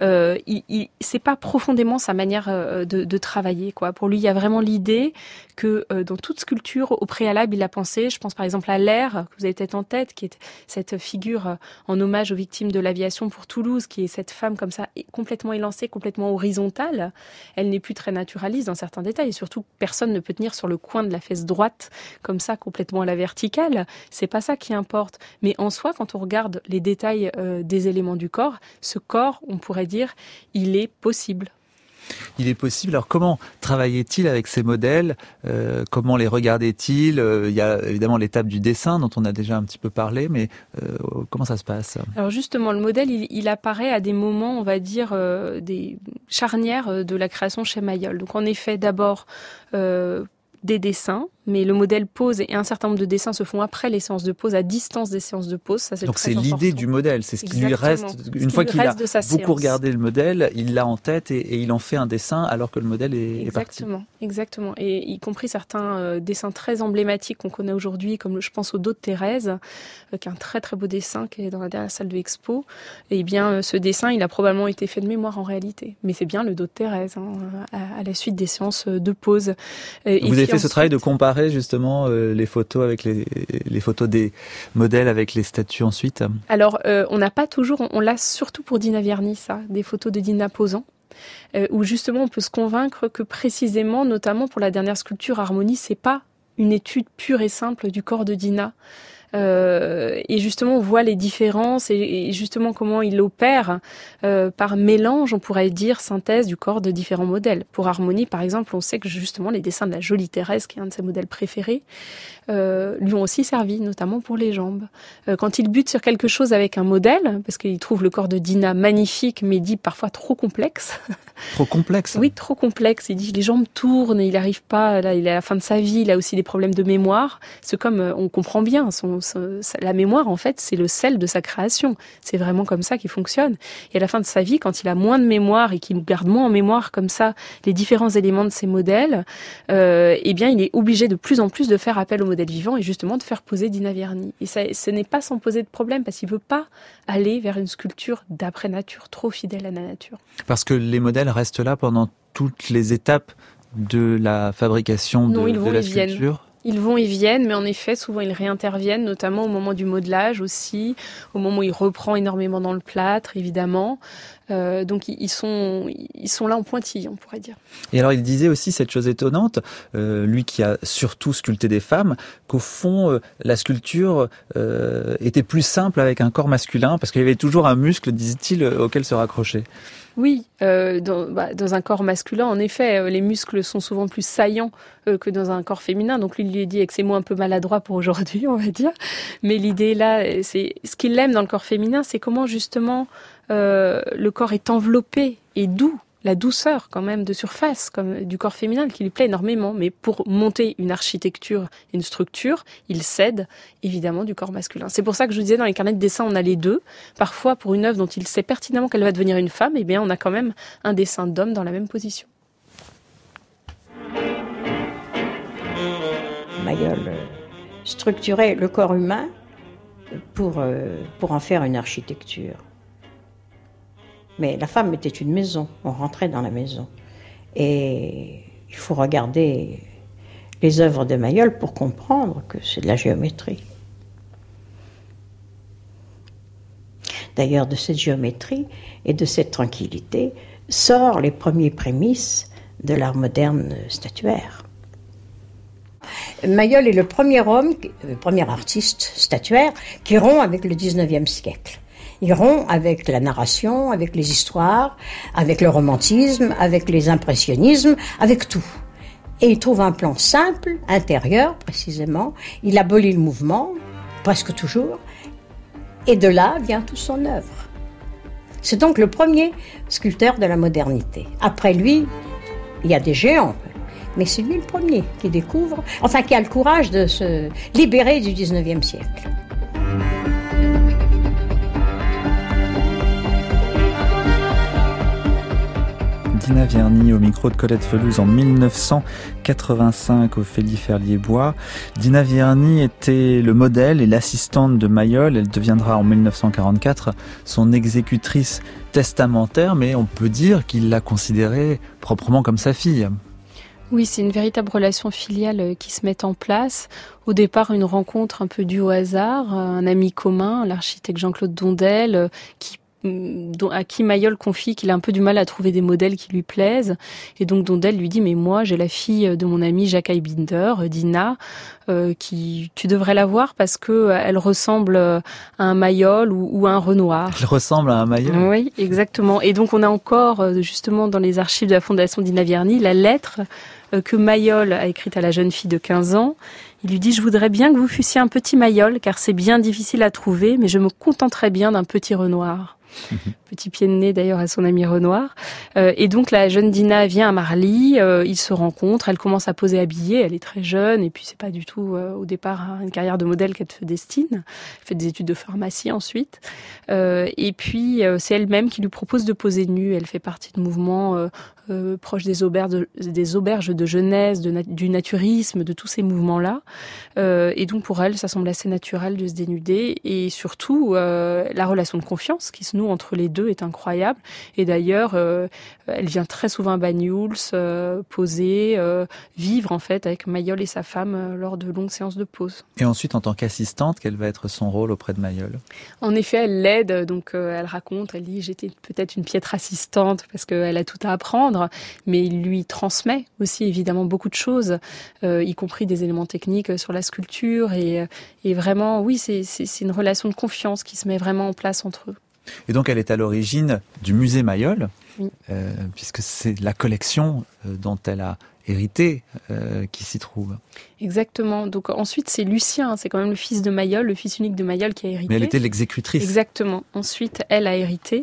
c'est pas profondément sa manière de travailler, quoi. Pour lui, il y a vraiment l'idée que dans toute sculpture, au préalable, il a pensé. Je pense par exemple à l'Air, que vous avez peut-être en tête, qui est cette figure en hommage aux victimes de l'aviation pour Toulouse, qui est cette femme comme ça, complètement élancée, complètement horizontale. Elle n'est plus très naturaliste dans certains détails, et surtout, personne ne peut tenir sur le coin de la fesse droite, comme ça, complètement à la verticale. C'est pas ça qui importe. Mais en soi, quand on regarde les détails des éléments du corps, ce corps, on pourrait dire, il est possible. Il est possible. Alors comment travaillait-il avec ces modèles? Comment les regardait-il? Il y a évidemment l'étape du dessin dont on a déjà un petit peu parlé, mais comment ça se passe? Alors justement, le modèle, il apparaît à des moments, on va dire, des charnières de la création chez Mayol. Donc en effet, d'abord des dessins, mais le modèle pose et un certain nombre de dessins se font après les séances de pose, à distance des séances de pose. Ça, donc c'est l'idée du modèle, c'est ce qui lui reste. Une fois qu'il a beaucoup regardé le modèle, il l'a en tête et il en fait un dessin alors que le modèle est parti. Exactement. Et y compris certains dessins très emblématiques qu'on connaît aujourd'hui, comme je pense au dos de Thérèse, qui est un très très beau dessin qui est dans la dernière salle de expo. Et bien ce dessin, il a probablement été fait de mémoire en réalité. Mais c'est bien le dos de Thérèse, à la suite des séances de pose. Vous avez fait ce travail de comparer justement les photos avec les photos des modèles avec les statues ensuite? Alors on n'a pas toujours, on l'a surtout pour Dina Verny, ça, des photos de Dina posant, où justement on peut se convaincre que précisément, notamment pour la dernière sculpture Harmonie, c'est pas une étude pure et simple du corps de Dina. Et justement on voit les différences et justement comment il opère par mélange, on pourrait dire synthèse du corps de différents modèles. Pour Harmonie par exemple, on sait que justement les dessins de la jolie Thérèse, qui est un de ses modèles préférés, lui ont aussi servi, notamment pour les jambes. Quand il bute sur quelque chose avec un modèle, parce qu'il trouve le corps de Dina magnifique, mais dit parfois trop complexe. Trop complexe? Oui, trop complexe. Il dit les jambes tournent et il n'arrive pas, là il est à la fin de sa vie, il a aussi des problèmes de mémoire. C'est comme, on comprend bien, la mémoire en fait c'est le sel de sa création. C'est vraiment comme ça qu'il fonctionne. Et à la fin de sa vie, quand il a moins de mémoire et qu'il garde moins en mémoire comme ça les différents éléments de ses modèles, eh bien il est obligé de plus en plus de faire appel au modèle vivant et justement de faire poser Dina Verny. Et ça, ce n'est pas sans poser de problème parce qu'il veut pas aller vers une sculpture d'après nature, trop fidèle à la nature. Parce que les modèles restent là pendant toutes les étapes de la fabrication de la sculpture? Ils vont et viennent, mais en effet, souvent ils réinterviennent, notamment au moment du modelage aussi, au moment où il reprend énormément dans le plâtre, évidemment. Donc ils sont là en pointille, on pourrait dire. Et alors il disait aussi cette chose étonnante, lui qui a surtout sculpté des femmes, qu'au fond la sculpture était plus simple avec un corps masculin, parce qu'il y avait toujours un muscle, disait-il, auquel se raccrocher. Oui, dans un corps masculin, en effet, les muscles sont souvent plus saillants que dans un corps féminin. Donc lui, il lui dit avec ses mots un peu maladroits pour aujourd'hui, on va dire. Mais l'idée là, c'est ce qu'il aime dans le corps féminin, c'est comment justement le corps est enveloppé et doux la douceur quand même de surface comme du corps féminin qui lui plaît énormément. Mais pour monter une architecture, une structure, il cède évidemment du corps masculin. C'est pour ça que je vous disais, dans les carnets de dessin, on a les deux. Parfois, pour une œuvre dont il sait pertinemment qu'elle va devenir une femme, eh bien, on a quand même un dessin d'homme dans la même position. Mayol structurait le corps humain pour en faire une architecture. Mais la femme était une maison, on rentrait dans la maison. Et il faut regarder les œuvres de Mayol pour comprendre que c'est de la géométrie. D'ailleurs, de cette géométrie et de cette tranquillité sortent les premiers prémices de l'art moderne statuaire. Mayol est le premier artiste statuaire qui rompt avec le 19e siècle. Il rompt avec la narration, avec les histoires, avec le romantisme, avec les impressionnismes, avec tout. Et il trouve un plan simple, intérieur précisément. Il abolit le mouvement, presque toujours. Et de là vient toute son œuvre. C'est donc le premier sculpteur de la modernité. Après lui, il y a des géants. Mais c'est lui le premier qui découvre, qui a le courage de se libérer du 19e siècle. Dina Vierny au micro de Colette Felouz en 1985 au Félix Ferlier-Bois. Dina Vierny était le modèle et l'assistante de Mayol. Elle deviendra en 1944 son exécutrice testamentaire, mais on peut dire qu'il l'a considérée proprement comme sa fille. Oui, c'est une véritable relation filiale qui se met en place. Au départ, une rencontre un peu due au hasard, un ami commun, l'architecte Jean-Claude Dondel, à qui Mayol confie qu'il a un peu du mal à trouver des modèles qui lui plaisent. Et donc Dondel lui dit « Mais moi, j'ai la fille de mon ami Jacques Aybinder, Dina, tu devrais la voir parce que elle ressemble à un Mayol ou à un Renoir. » Elle ressemble à un Mayol ? Oui, exactement. Et donc on a encore, justement, dans les archives de la Fondation Dina Vierny, la lettre que Mayol a écrite à la jeune fille de 15 ans. Il lui dit « Je voudrais bien que vous fussiez un petit Mayol, car c'est bien difficile à trouver, mais je me contenterais bien d'un petit Renoir. » Petit pied de nez d'ailleurs à son ami Renoir. Et donc la jeune Dina vient à Marly, ils se rencontrent, elle commence à poser habillée, elle est très jeune, et puis c'est pas du tout au départ une carrière de modèle qu'elle se destine. Elle fait des études de pharmacie ensuite. Et puis c'est elle-même qui lui propose de poser nue. Elle fait partie de mouvements proches des auberges de jeunesse, du naturisme, de tous ces mouvements-là. Et donc pour elle, ça semble assez naturel de se dénuder. Et surtout, la relation de confiance qui se noue entre les deux est incroyable. Et d'ailleurs, elle vient très souvent à Banyuls poser, vivre en fait avec Mayol et sa femme lors de longues séances de pause. Et ensuite, en tant qu'assistante, quel va être son rôle auprès de Mayol ? En effet, elle l'aide. Donc elle raconte, elle dit « J'étais peut-être une piètre assistante parce qu'elle a tout à apprendre ». Mais il lui transmet aussi évidemment beaucoup de choses, y compris des éléments techniques sur la sculpture. Et vraiment, oui, c'est une relation de confiance qui se met vraiment en place entre eux. Et donc elle est à l'origine du musée Mayol, oui. Puisque c'est la collection dont elle a hérité qui s'y trouve. Exactement. Donc ensuite, c'est Lucien, c'est quand même le fils de Mayol, le fils unique de Mayol qui a hérité. Mais elle était l'exécutrice. Exactement. Ensuite, elle a hérité.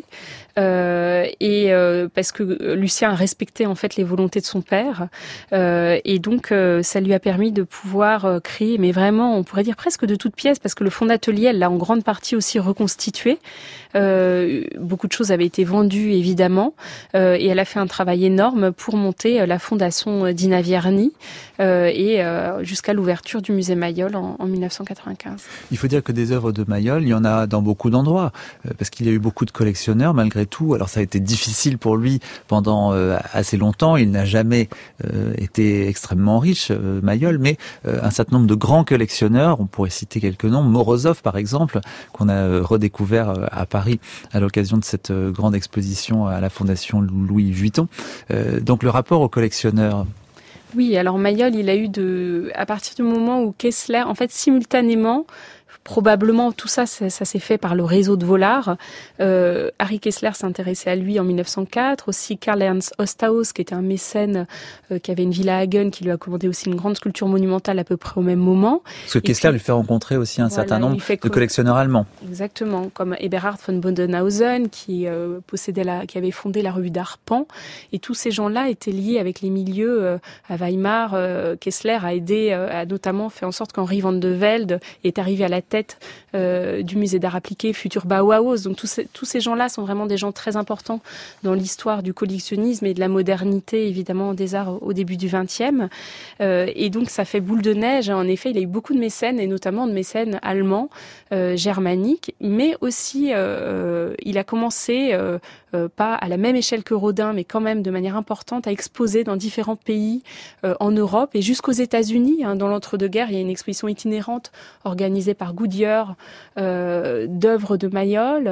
Parce que Lucien a respecté en fait les volontés de son père. Et donc, ça lui a permis de pouvoir créer, mais vraiment, on pourrait dire presque de toutes pièces, parce que le fonds d'atelier, elle l'a en grande partie aussi reconstitué. Beaucoup de choses avaient été vendues, évidemment. Et elle a fait un travail énorme pour monter la fondation Dina Vierny. Jusqu'à l'ouverture du musée Mayol en 1995. Il faut dire que des œuvres de Mayol, il y en a dans beaucoup d'endroits, parce qu'il y a eu beaucoup de collectionneurs malgré tout. Alors ça a été difficile pour lui pendant assez longtemps, il n'a jamais été extrêmement riche, Mayol, mais un certain nombre de grands collectionneurs, on pourrait citer quelques noms, Morozov par exemple, qu'on a redécouvert à Paris à l'occasion de cette grande exposition à la Fondation Louis Vuitton. Donc le rapport aux collectionneurs... Oui, alors Mayol, il a eu à partir du moment où Kessler, en fait, simultanément, probablement tout ça s'est fait par le réseau de Vollard. Harry Kessler s'intéressait à lui en 1904, aussi Karl-Ernst Osthaus, qui était un mécène qui avait une villa à Hagen, qui lui a commandé aussi une grande sculpture momonumentale à peu près au même moment. Parce que Kessler lui fait rencontrer aussi un certain nombre de collectionneurs allemands. Exactement, comme Eberhard von Bodenhausen, qui avait fondé la revue d'art Pan. Et tous ces gens-là étaient liés avec les milieux à Weimar. Kessler a aidé, a notamment fait en sorte qu'Henri van de Velde est arrivé à la tête du musée d'art appliqué, futur Bauhaus. Donc tous ces gens-là sont vraiment des gens très importants dans l'histoire du collectionnisme et de la modernité, évidemment, des arts au début du XXe. Et donc ça fait boule de neige. En effet, il a eu beaucoup de mécènes, et notamment de mécènes allemands, germaniques, mais aussi il a commencé, pas à la même échelle que Rodin, mais quand même de manière importante, à exposer dans différents pays en Europe et jusqu'aux États-Unis. Dans l'entre-deux-guerres, il y a une exposition itinérante organisée par Goodyear d'œuvres de Mayol.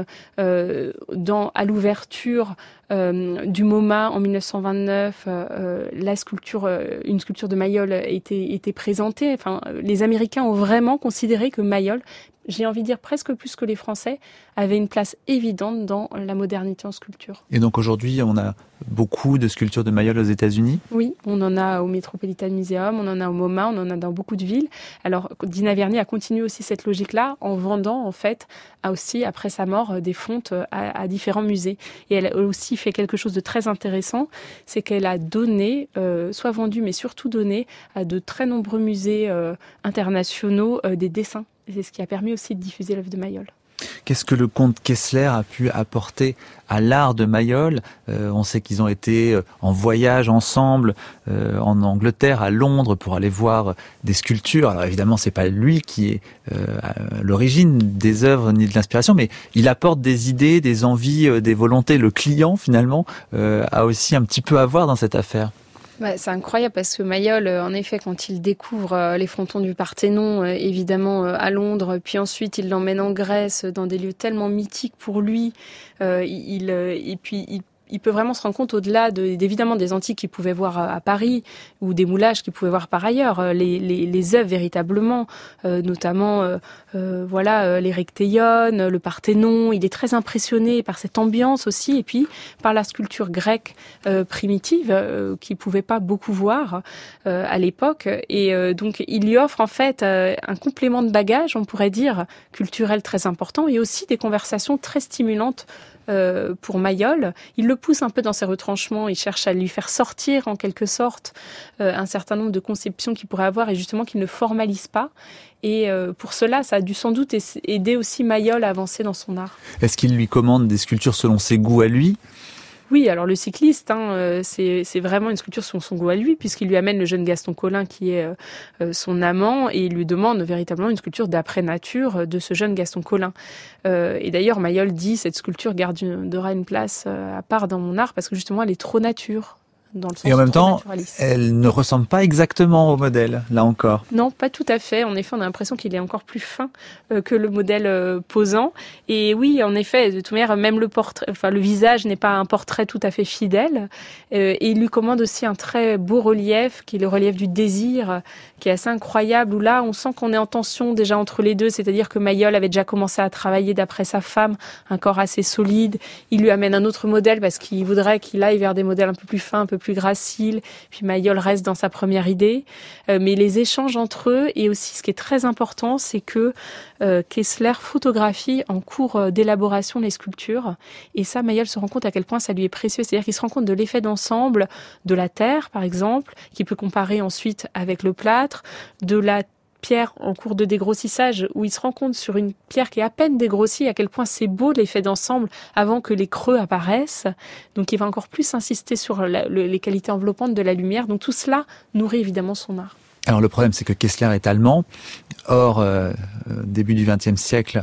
À l'ouverture du MoMA en 1929, une sculpture de Mayol était présentée. Enfin, les Américains ont vraiment considéré que Mayol, j'ai envie de dire presque plus que les Français, avait une place évidente dans la modernité en sculpture. Et donc aujourd'hui, on a beaucoup de sculptures de Mayol aux États-Unis ? Oui, on en a au Metropolitan Museum, on en a au MoMA, on en a dans beaucoup de villes. Alors Dina Vernier a continué aussi cette logique-là en vendant en fait aussi après sa mort des fontes à différents musées. Et elle a aussi fait quelque chose de très intéressant, c'est qu'elle a donné, soit vendu mais surtout donné à de très nombreux musées internationaux des dessins. Et c'est ce qui a permis aussi de diffuser l'œuvre de Mayol. Qu'est-ce que le comte Kessler a pu apporter à l'art de Mayol ? On sait qu'ils ont été en voyage ensemble en Angleterre, à Londres, pour aller voir des sculptures. Alors évidemment, c'est pas lui qui est à l'origine des œuvres ni de l'inspiration, mais il apporte des idées, des envies, des volontés. Le client, finalement, a aussi un petit peu à voir dans cette affaire. C'est incroyable parce que Mayol, en effet, quand il découvre les frontons du Parthénon, évidemment à Londres, puis ensuite il l'emmène en Grèce, dans des lieux tellement mythiques pour lui, il peut vraiment se rendre compte au-delà évidemment des antiques qu'il pouvait voir à Paris ou des moulages qu'il pouvait voir par ailleurs, les œuvres véritablement, notamment les Rectéiones, le Parthénon. Il est très impressionné par cette ambiance aussi et puis par la sculpture grecque primitive qu'il pouvait pas beaucoup voir à l'époque. Et donc il lui offre en fait un complément de bagage, on pourrait dire, culturel très important et aussi des conversations très stimulantes pour Mayol. Il le pousse un peu dans ses retranchements, il cherche à lui faire sortir en quelque sorte un certain nombre de conceptions qu'il pourrait avoir et justement qu'il ne formalise pas. Et pour cela, ça a dû sans doute aider aussi Mayol à avancer dans son art. Est-ce qu'il lui commande des sculptures selon ses goûts à lui ? Oui, alors le cycliste, c'est vraiment une sculpture selon son goût à lui, puisqu'il lui amène le jeune Gaston Collin qui est son amant, et il lui demande véritablement une sculpture d'après nature de ce jeune Gaston Collin. Et d'ailleurs, Mayol dit, cette sculpture gardera une place à part dans mon art, parce que justement, elle est trop nature. Dans le sens et en même temps, elle ne ressemble pas exactement au modèle, là encore. Non, pas tout à fait. En effet, on a l'impression qu'il est encore plus fin que le modèle posant. Et oui, en effet, de toute manière, même le visage n'est pas un portrait tout à fait fidèle. Et il lui commande aussi un très beau relief, qui est le relief du désir, qui est assez incroyable, où là, on sent qu'on est en tension déjà entre les deux. C'est-à-dire que Mayol avait déjà commencé à travailler d'après sa femme, un corps assez solide. Il lui amène un autre modèle parce qu'il voudrait qu'il aille vers des modèles un peu plus fins, un peu plus graciles. Puis Mayol reste dans sa première idée. Mais les échanges entre eux, et aussi ce qui est très important, c'est que Kessler photographie en cours d'élaboration les sculptures. Et ça, Mayol se rend compte à quel point ça lui est précieux. C'est-à-dire qu'il se rend compte de l'effet d'ensemble de la terre, par exemple, qu'il peut comparer ensuite avec le plâtre, de la pierre en cours de dégrossissage, où il se rend compte sur une pierre qui est à peine dégrossie à quel point c'est beau l'effet d'ensemble avant que les creux apparaissent. Donc il va encore plus insister sur les qualités enveloppantes de la lumière. Donc tout cela nourrit évidemment son art. Alors le problème, c'est que Kessler est allemand. Or, début du XXe siècle,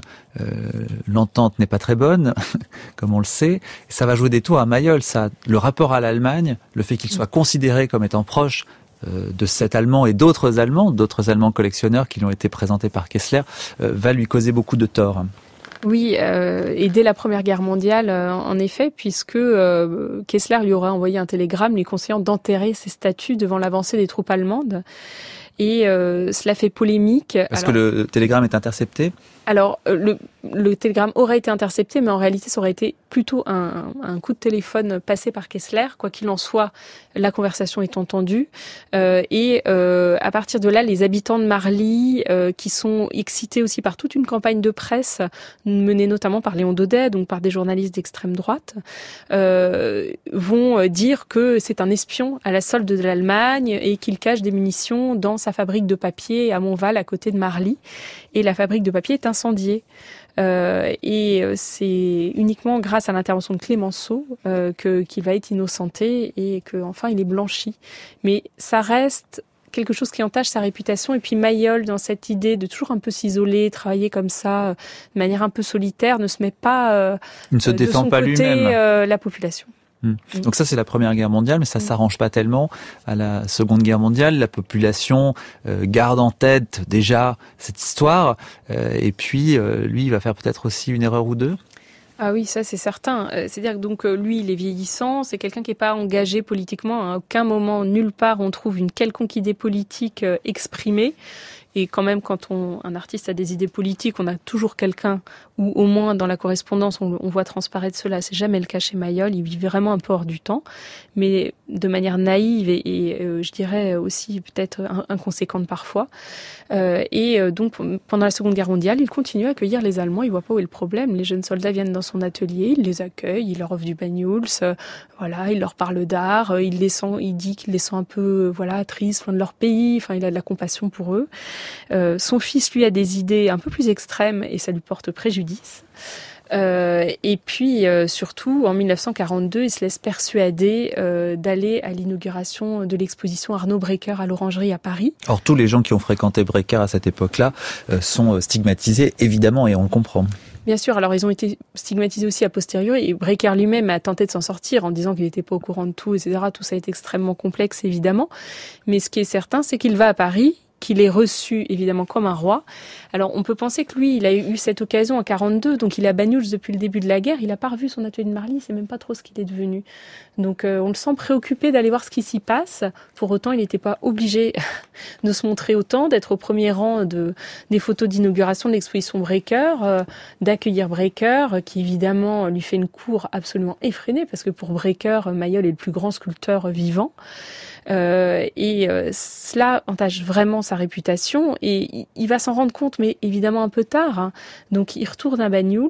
l'entente n'est pas très bonne, comme on le sait. Ça va jouer des tours à Mayol, ça. Le rapport à l'Allemagne, le fait qu'il soit considéré comme étant proche de cet Allemand et d'autres Allemands collectionneurs qui lui ont été présentés par Kessler, va lui causer beaucoup de tort. Oui, et dès la Première Guerre mondiale, en effet, puisque Kessler lui aurait envoyé un télégramme lui conseillant d'enterrer ses statues devant l'avancée des troupes allemandes. Et cela fait polémique. Parce que le télégramme est intercepté ? Alors, le télégramme aurait été intercepté, mais en réalité, ça aurait été plutôt un coup de téléphone passé par Kessler. Quoi qu'il en soit, la conversation est entendue. À partir de là, les habitants de Marly, qui sont excités aussi par toute une campagne de presse, menée notamment par Léon Daudet, donc par des journalistes d'extrême droite, vont dire que c'est un espion à la solde de l'Allemagne et qu'il cache des munitions dans sa fabrique de papier à Montval, à côté de Marly. Et la fabrique de papier est incendiée. C'est uniquement grâce à l'intervention de Clémenceau qu'il va être innocenté et qu'enfin il est blanchi. Mais ça reste quelque chose qui entache sa réputation. Et puis Mayol, dans cette idée de toujours un peu s'isoler, travailler comme ça, de manière un peu solitaire, ne se met pas il ne se défend pas lui-même. La population. Donc ça, c'est la Première Guerre mondiale, mais ça s'arrange pas tellement à la Seconde Guerre mondiale. La population garde en tête déjà cette histoire, et puis lui, il va faire peut-être aussi une erreur ou deux. Ah oui, ça c'est certain. C'est-à-dire que donc lui, il est vieillissant, c'est quelqu'un qui n'est pas engagé politiquement. À aucun moment, nulle part, on trouve une quelconque idée politique exprimée. Et quand même, quand un artiste a des idées politiques, on a toujours quelqu'un, ou au moins dans la correspondance, on voit transparaître cela. C'est jamais le cas chez Mayol. Il vit vraiment un peu hors du temps, mais de manière naïve et je dirais aussi peut-être inconséquente parfois. Donc, pendant la Seconde Guerre mondiale, il continue à accueillir les Allemands. Il voit pas où est le problème. Les jeunes soldats viennent dans son atelier, il les accueille, il leur offre du Banyuls, il leur parle d'art, il dit qu'il les sent un peu, tristes, loin de leur pays. Enfin, il a de la compassion pour eux. Son fils, lui, a des idées un peu plus extrêmes et ça lui porte préjudice. Et puis, surtout, en 1942, il se laisse persuader d'aller à l'inauguration de l'exposition Arnaud Breker à l'Orangerie à Paris. Or, tous les gens qui ont fréquenté Breker à cette époque-là sont stigmatisés, évidemment, et on le comprend. Bien sûr, alors ils ont été stigmatisés aussi a posteriori, et Breker lui-même a tenté de s'en sortir en disant qu'il n'était pas au courant de tout, etc. Tout ça est extrêmement complexe, évidemment. Mais ce qui est certain, c'est qu'il va à Paris, qu'il est reçu évidemment comme un roi. Alors on peut penser que lui, il a eu cette occasion en 42, donc il est à Banyuls depuis le début de la guerre, il n'a pas revu son atelier de Marly, il sait même pas trop ce qu'il est devenu. Donc on le sent préoccupé d'aller voir ce qui s'y passe. Pour autant, il n'était pas obligé de se montrer autant, d'être au premier rang des photos d'inauguration de l'exposition Breker, d'accueillir Breker, qui évidemment lui fait une cour absolument effrénée, parce que pour Breker, Mayol est le plus grand sculpteur vivant. Cela entache vraiment sa réputation et il va s'en rendre compte, mais évidemment un peu tard. Hein. Donc il retourne à Banyuls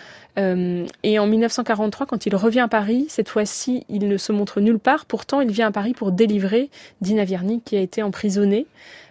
et en 1943, quand il revient à Paris, cette fois-ci, il ne se montre nulle part. Pourtant, il vient à Paris pour délivrer Dina Vierny qui a été emprisonnée.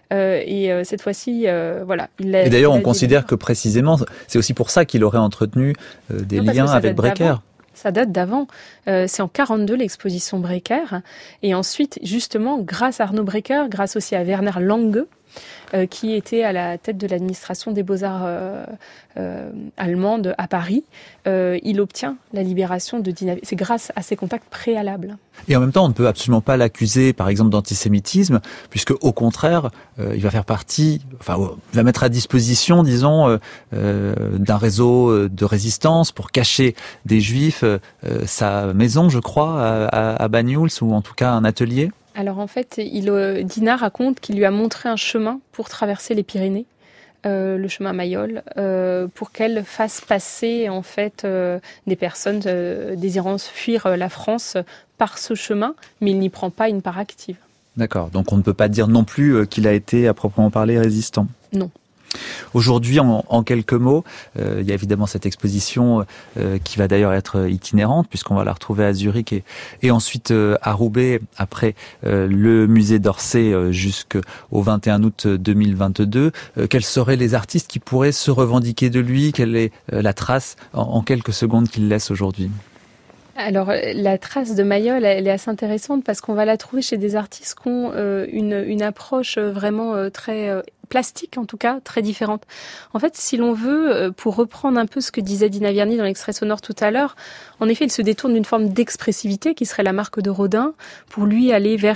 Cette fois-ci, il l'a. Et d'ailleurs, on considère que précisément, c'est aussi pour ça qu'il aurait entretenu des liens avec Breker. Ça date d'avant. C'est en 42 l'exposition Breker. Et ensuite, justement, grâce à Arnaud Breker, grâce aussi à Werner Lange, qui était à la tête de l'administration des Beaux-Arts allemande à Paris, il obtient la libération de Dina. C'est grâce à ses contacts préalables. Et en même temps, on ne peut absolument pas l'accuser, par exemple, d'antisémitisme, puisque au contraire, il va faire partie, il va mettre à disposition, disons, d'un réseau de résistance pour cacher des Juifs sa maison, je crois, à Banyuls, ou en tout cas un atelier. Alors en fait, Dina raconte qu'il lui a montré un chemin pour traverser les Pyrénées, le chemin Mayol, pour qu'elle fasse passer en fait des personnes désirant fuir la France par ce chemin, mais il n'y prend pas une part active. D'accord, donc on ne peut pas dire non plus qu'il a été à proprement parler résistant. Non. Aujourd'hui, en quelques mots, il y a évidemment cette exposition qui va d'ailleurs être itinérante, puisqu'on va la retrouver à Zurich et ensuite à Roubaix, après le musée d'Orsay jusqu'au 21 août 2022. Quels seraient les artistes qui pourraient se revendiquer de lui? Quelle est la trace en quelques secondes qu'il laisse aujourd'hui? Alors, la trace de Mayol, elle est assez intéressante parce qu'on va la trouver chez des artistes qui ont une approche vraiment très plastique, en tout cas, très différente. En fait, si l'on veut, pour reprendre un peu ce que disait Dina Vierny dans l'extrait sonore tout à l'heure, en effet, il se détourne d'une forme d'expressivité qui serait la marque de Rodin, pour lui aller vers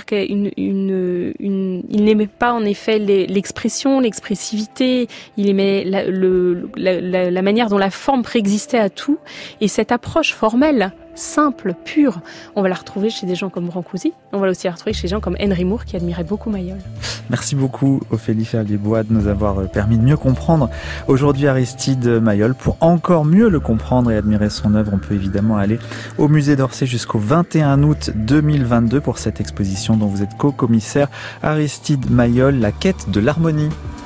il n'aimait pas en effet l'expression, l'expressivité, il aimait la manière dont la forme préexistait à tout, et cette approche formelle simple, pure, on va la retrouver chez des gens comme Brancusi, on va aussi la retrouver chez des gens comme Henry Moore qui admirait beaucoup Mayol. Merci beaucoup Ophélie Ferlier-Bois de nous avoir permis de mieux comprendre aujourd'hui Aristide Mayol. Pour encore mieux le comprendre et admirer son œuvre, on peut évidemment aller au musée d'Orsay jusqu'au 21 août 2022 pour cette exposition dont vous êtes co-commissaire. Aristide Mayol, la quête de l'harmonie.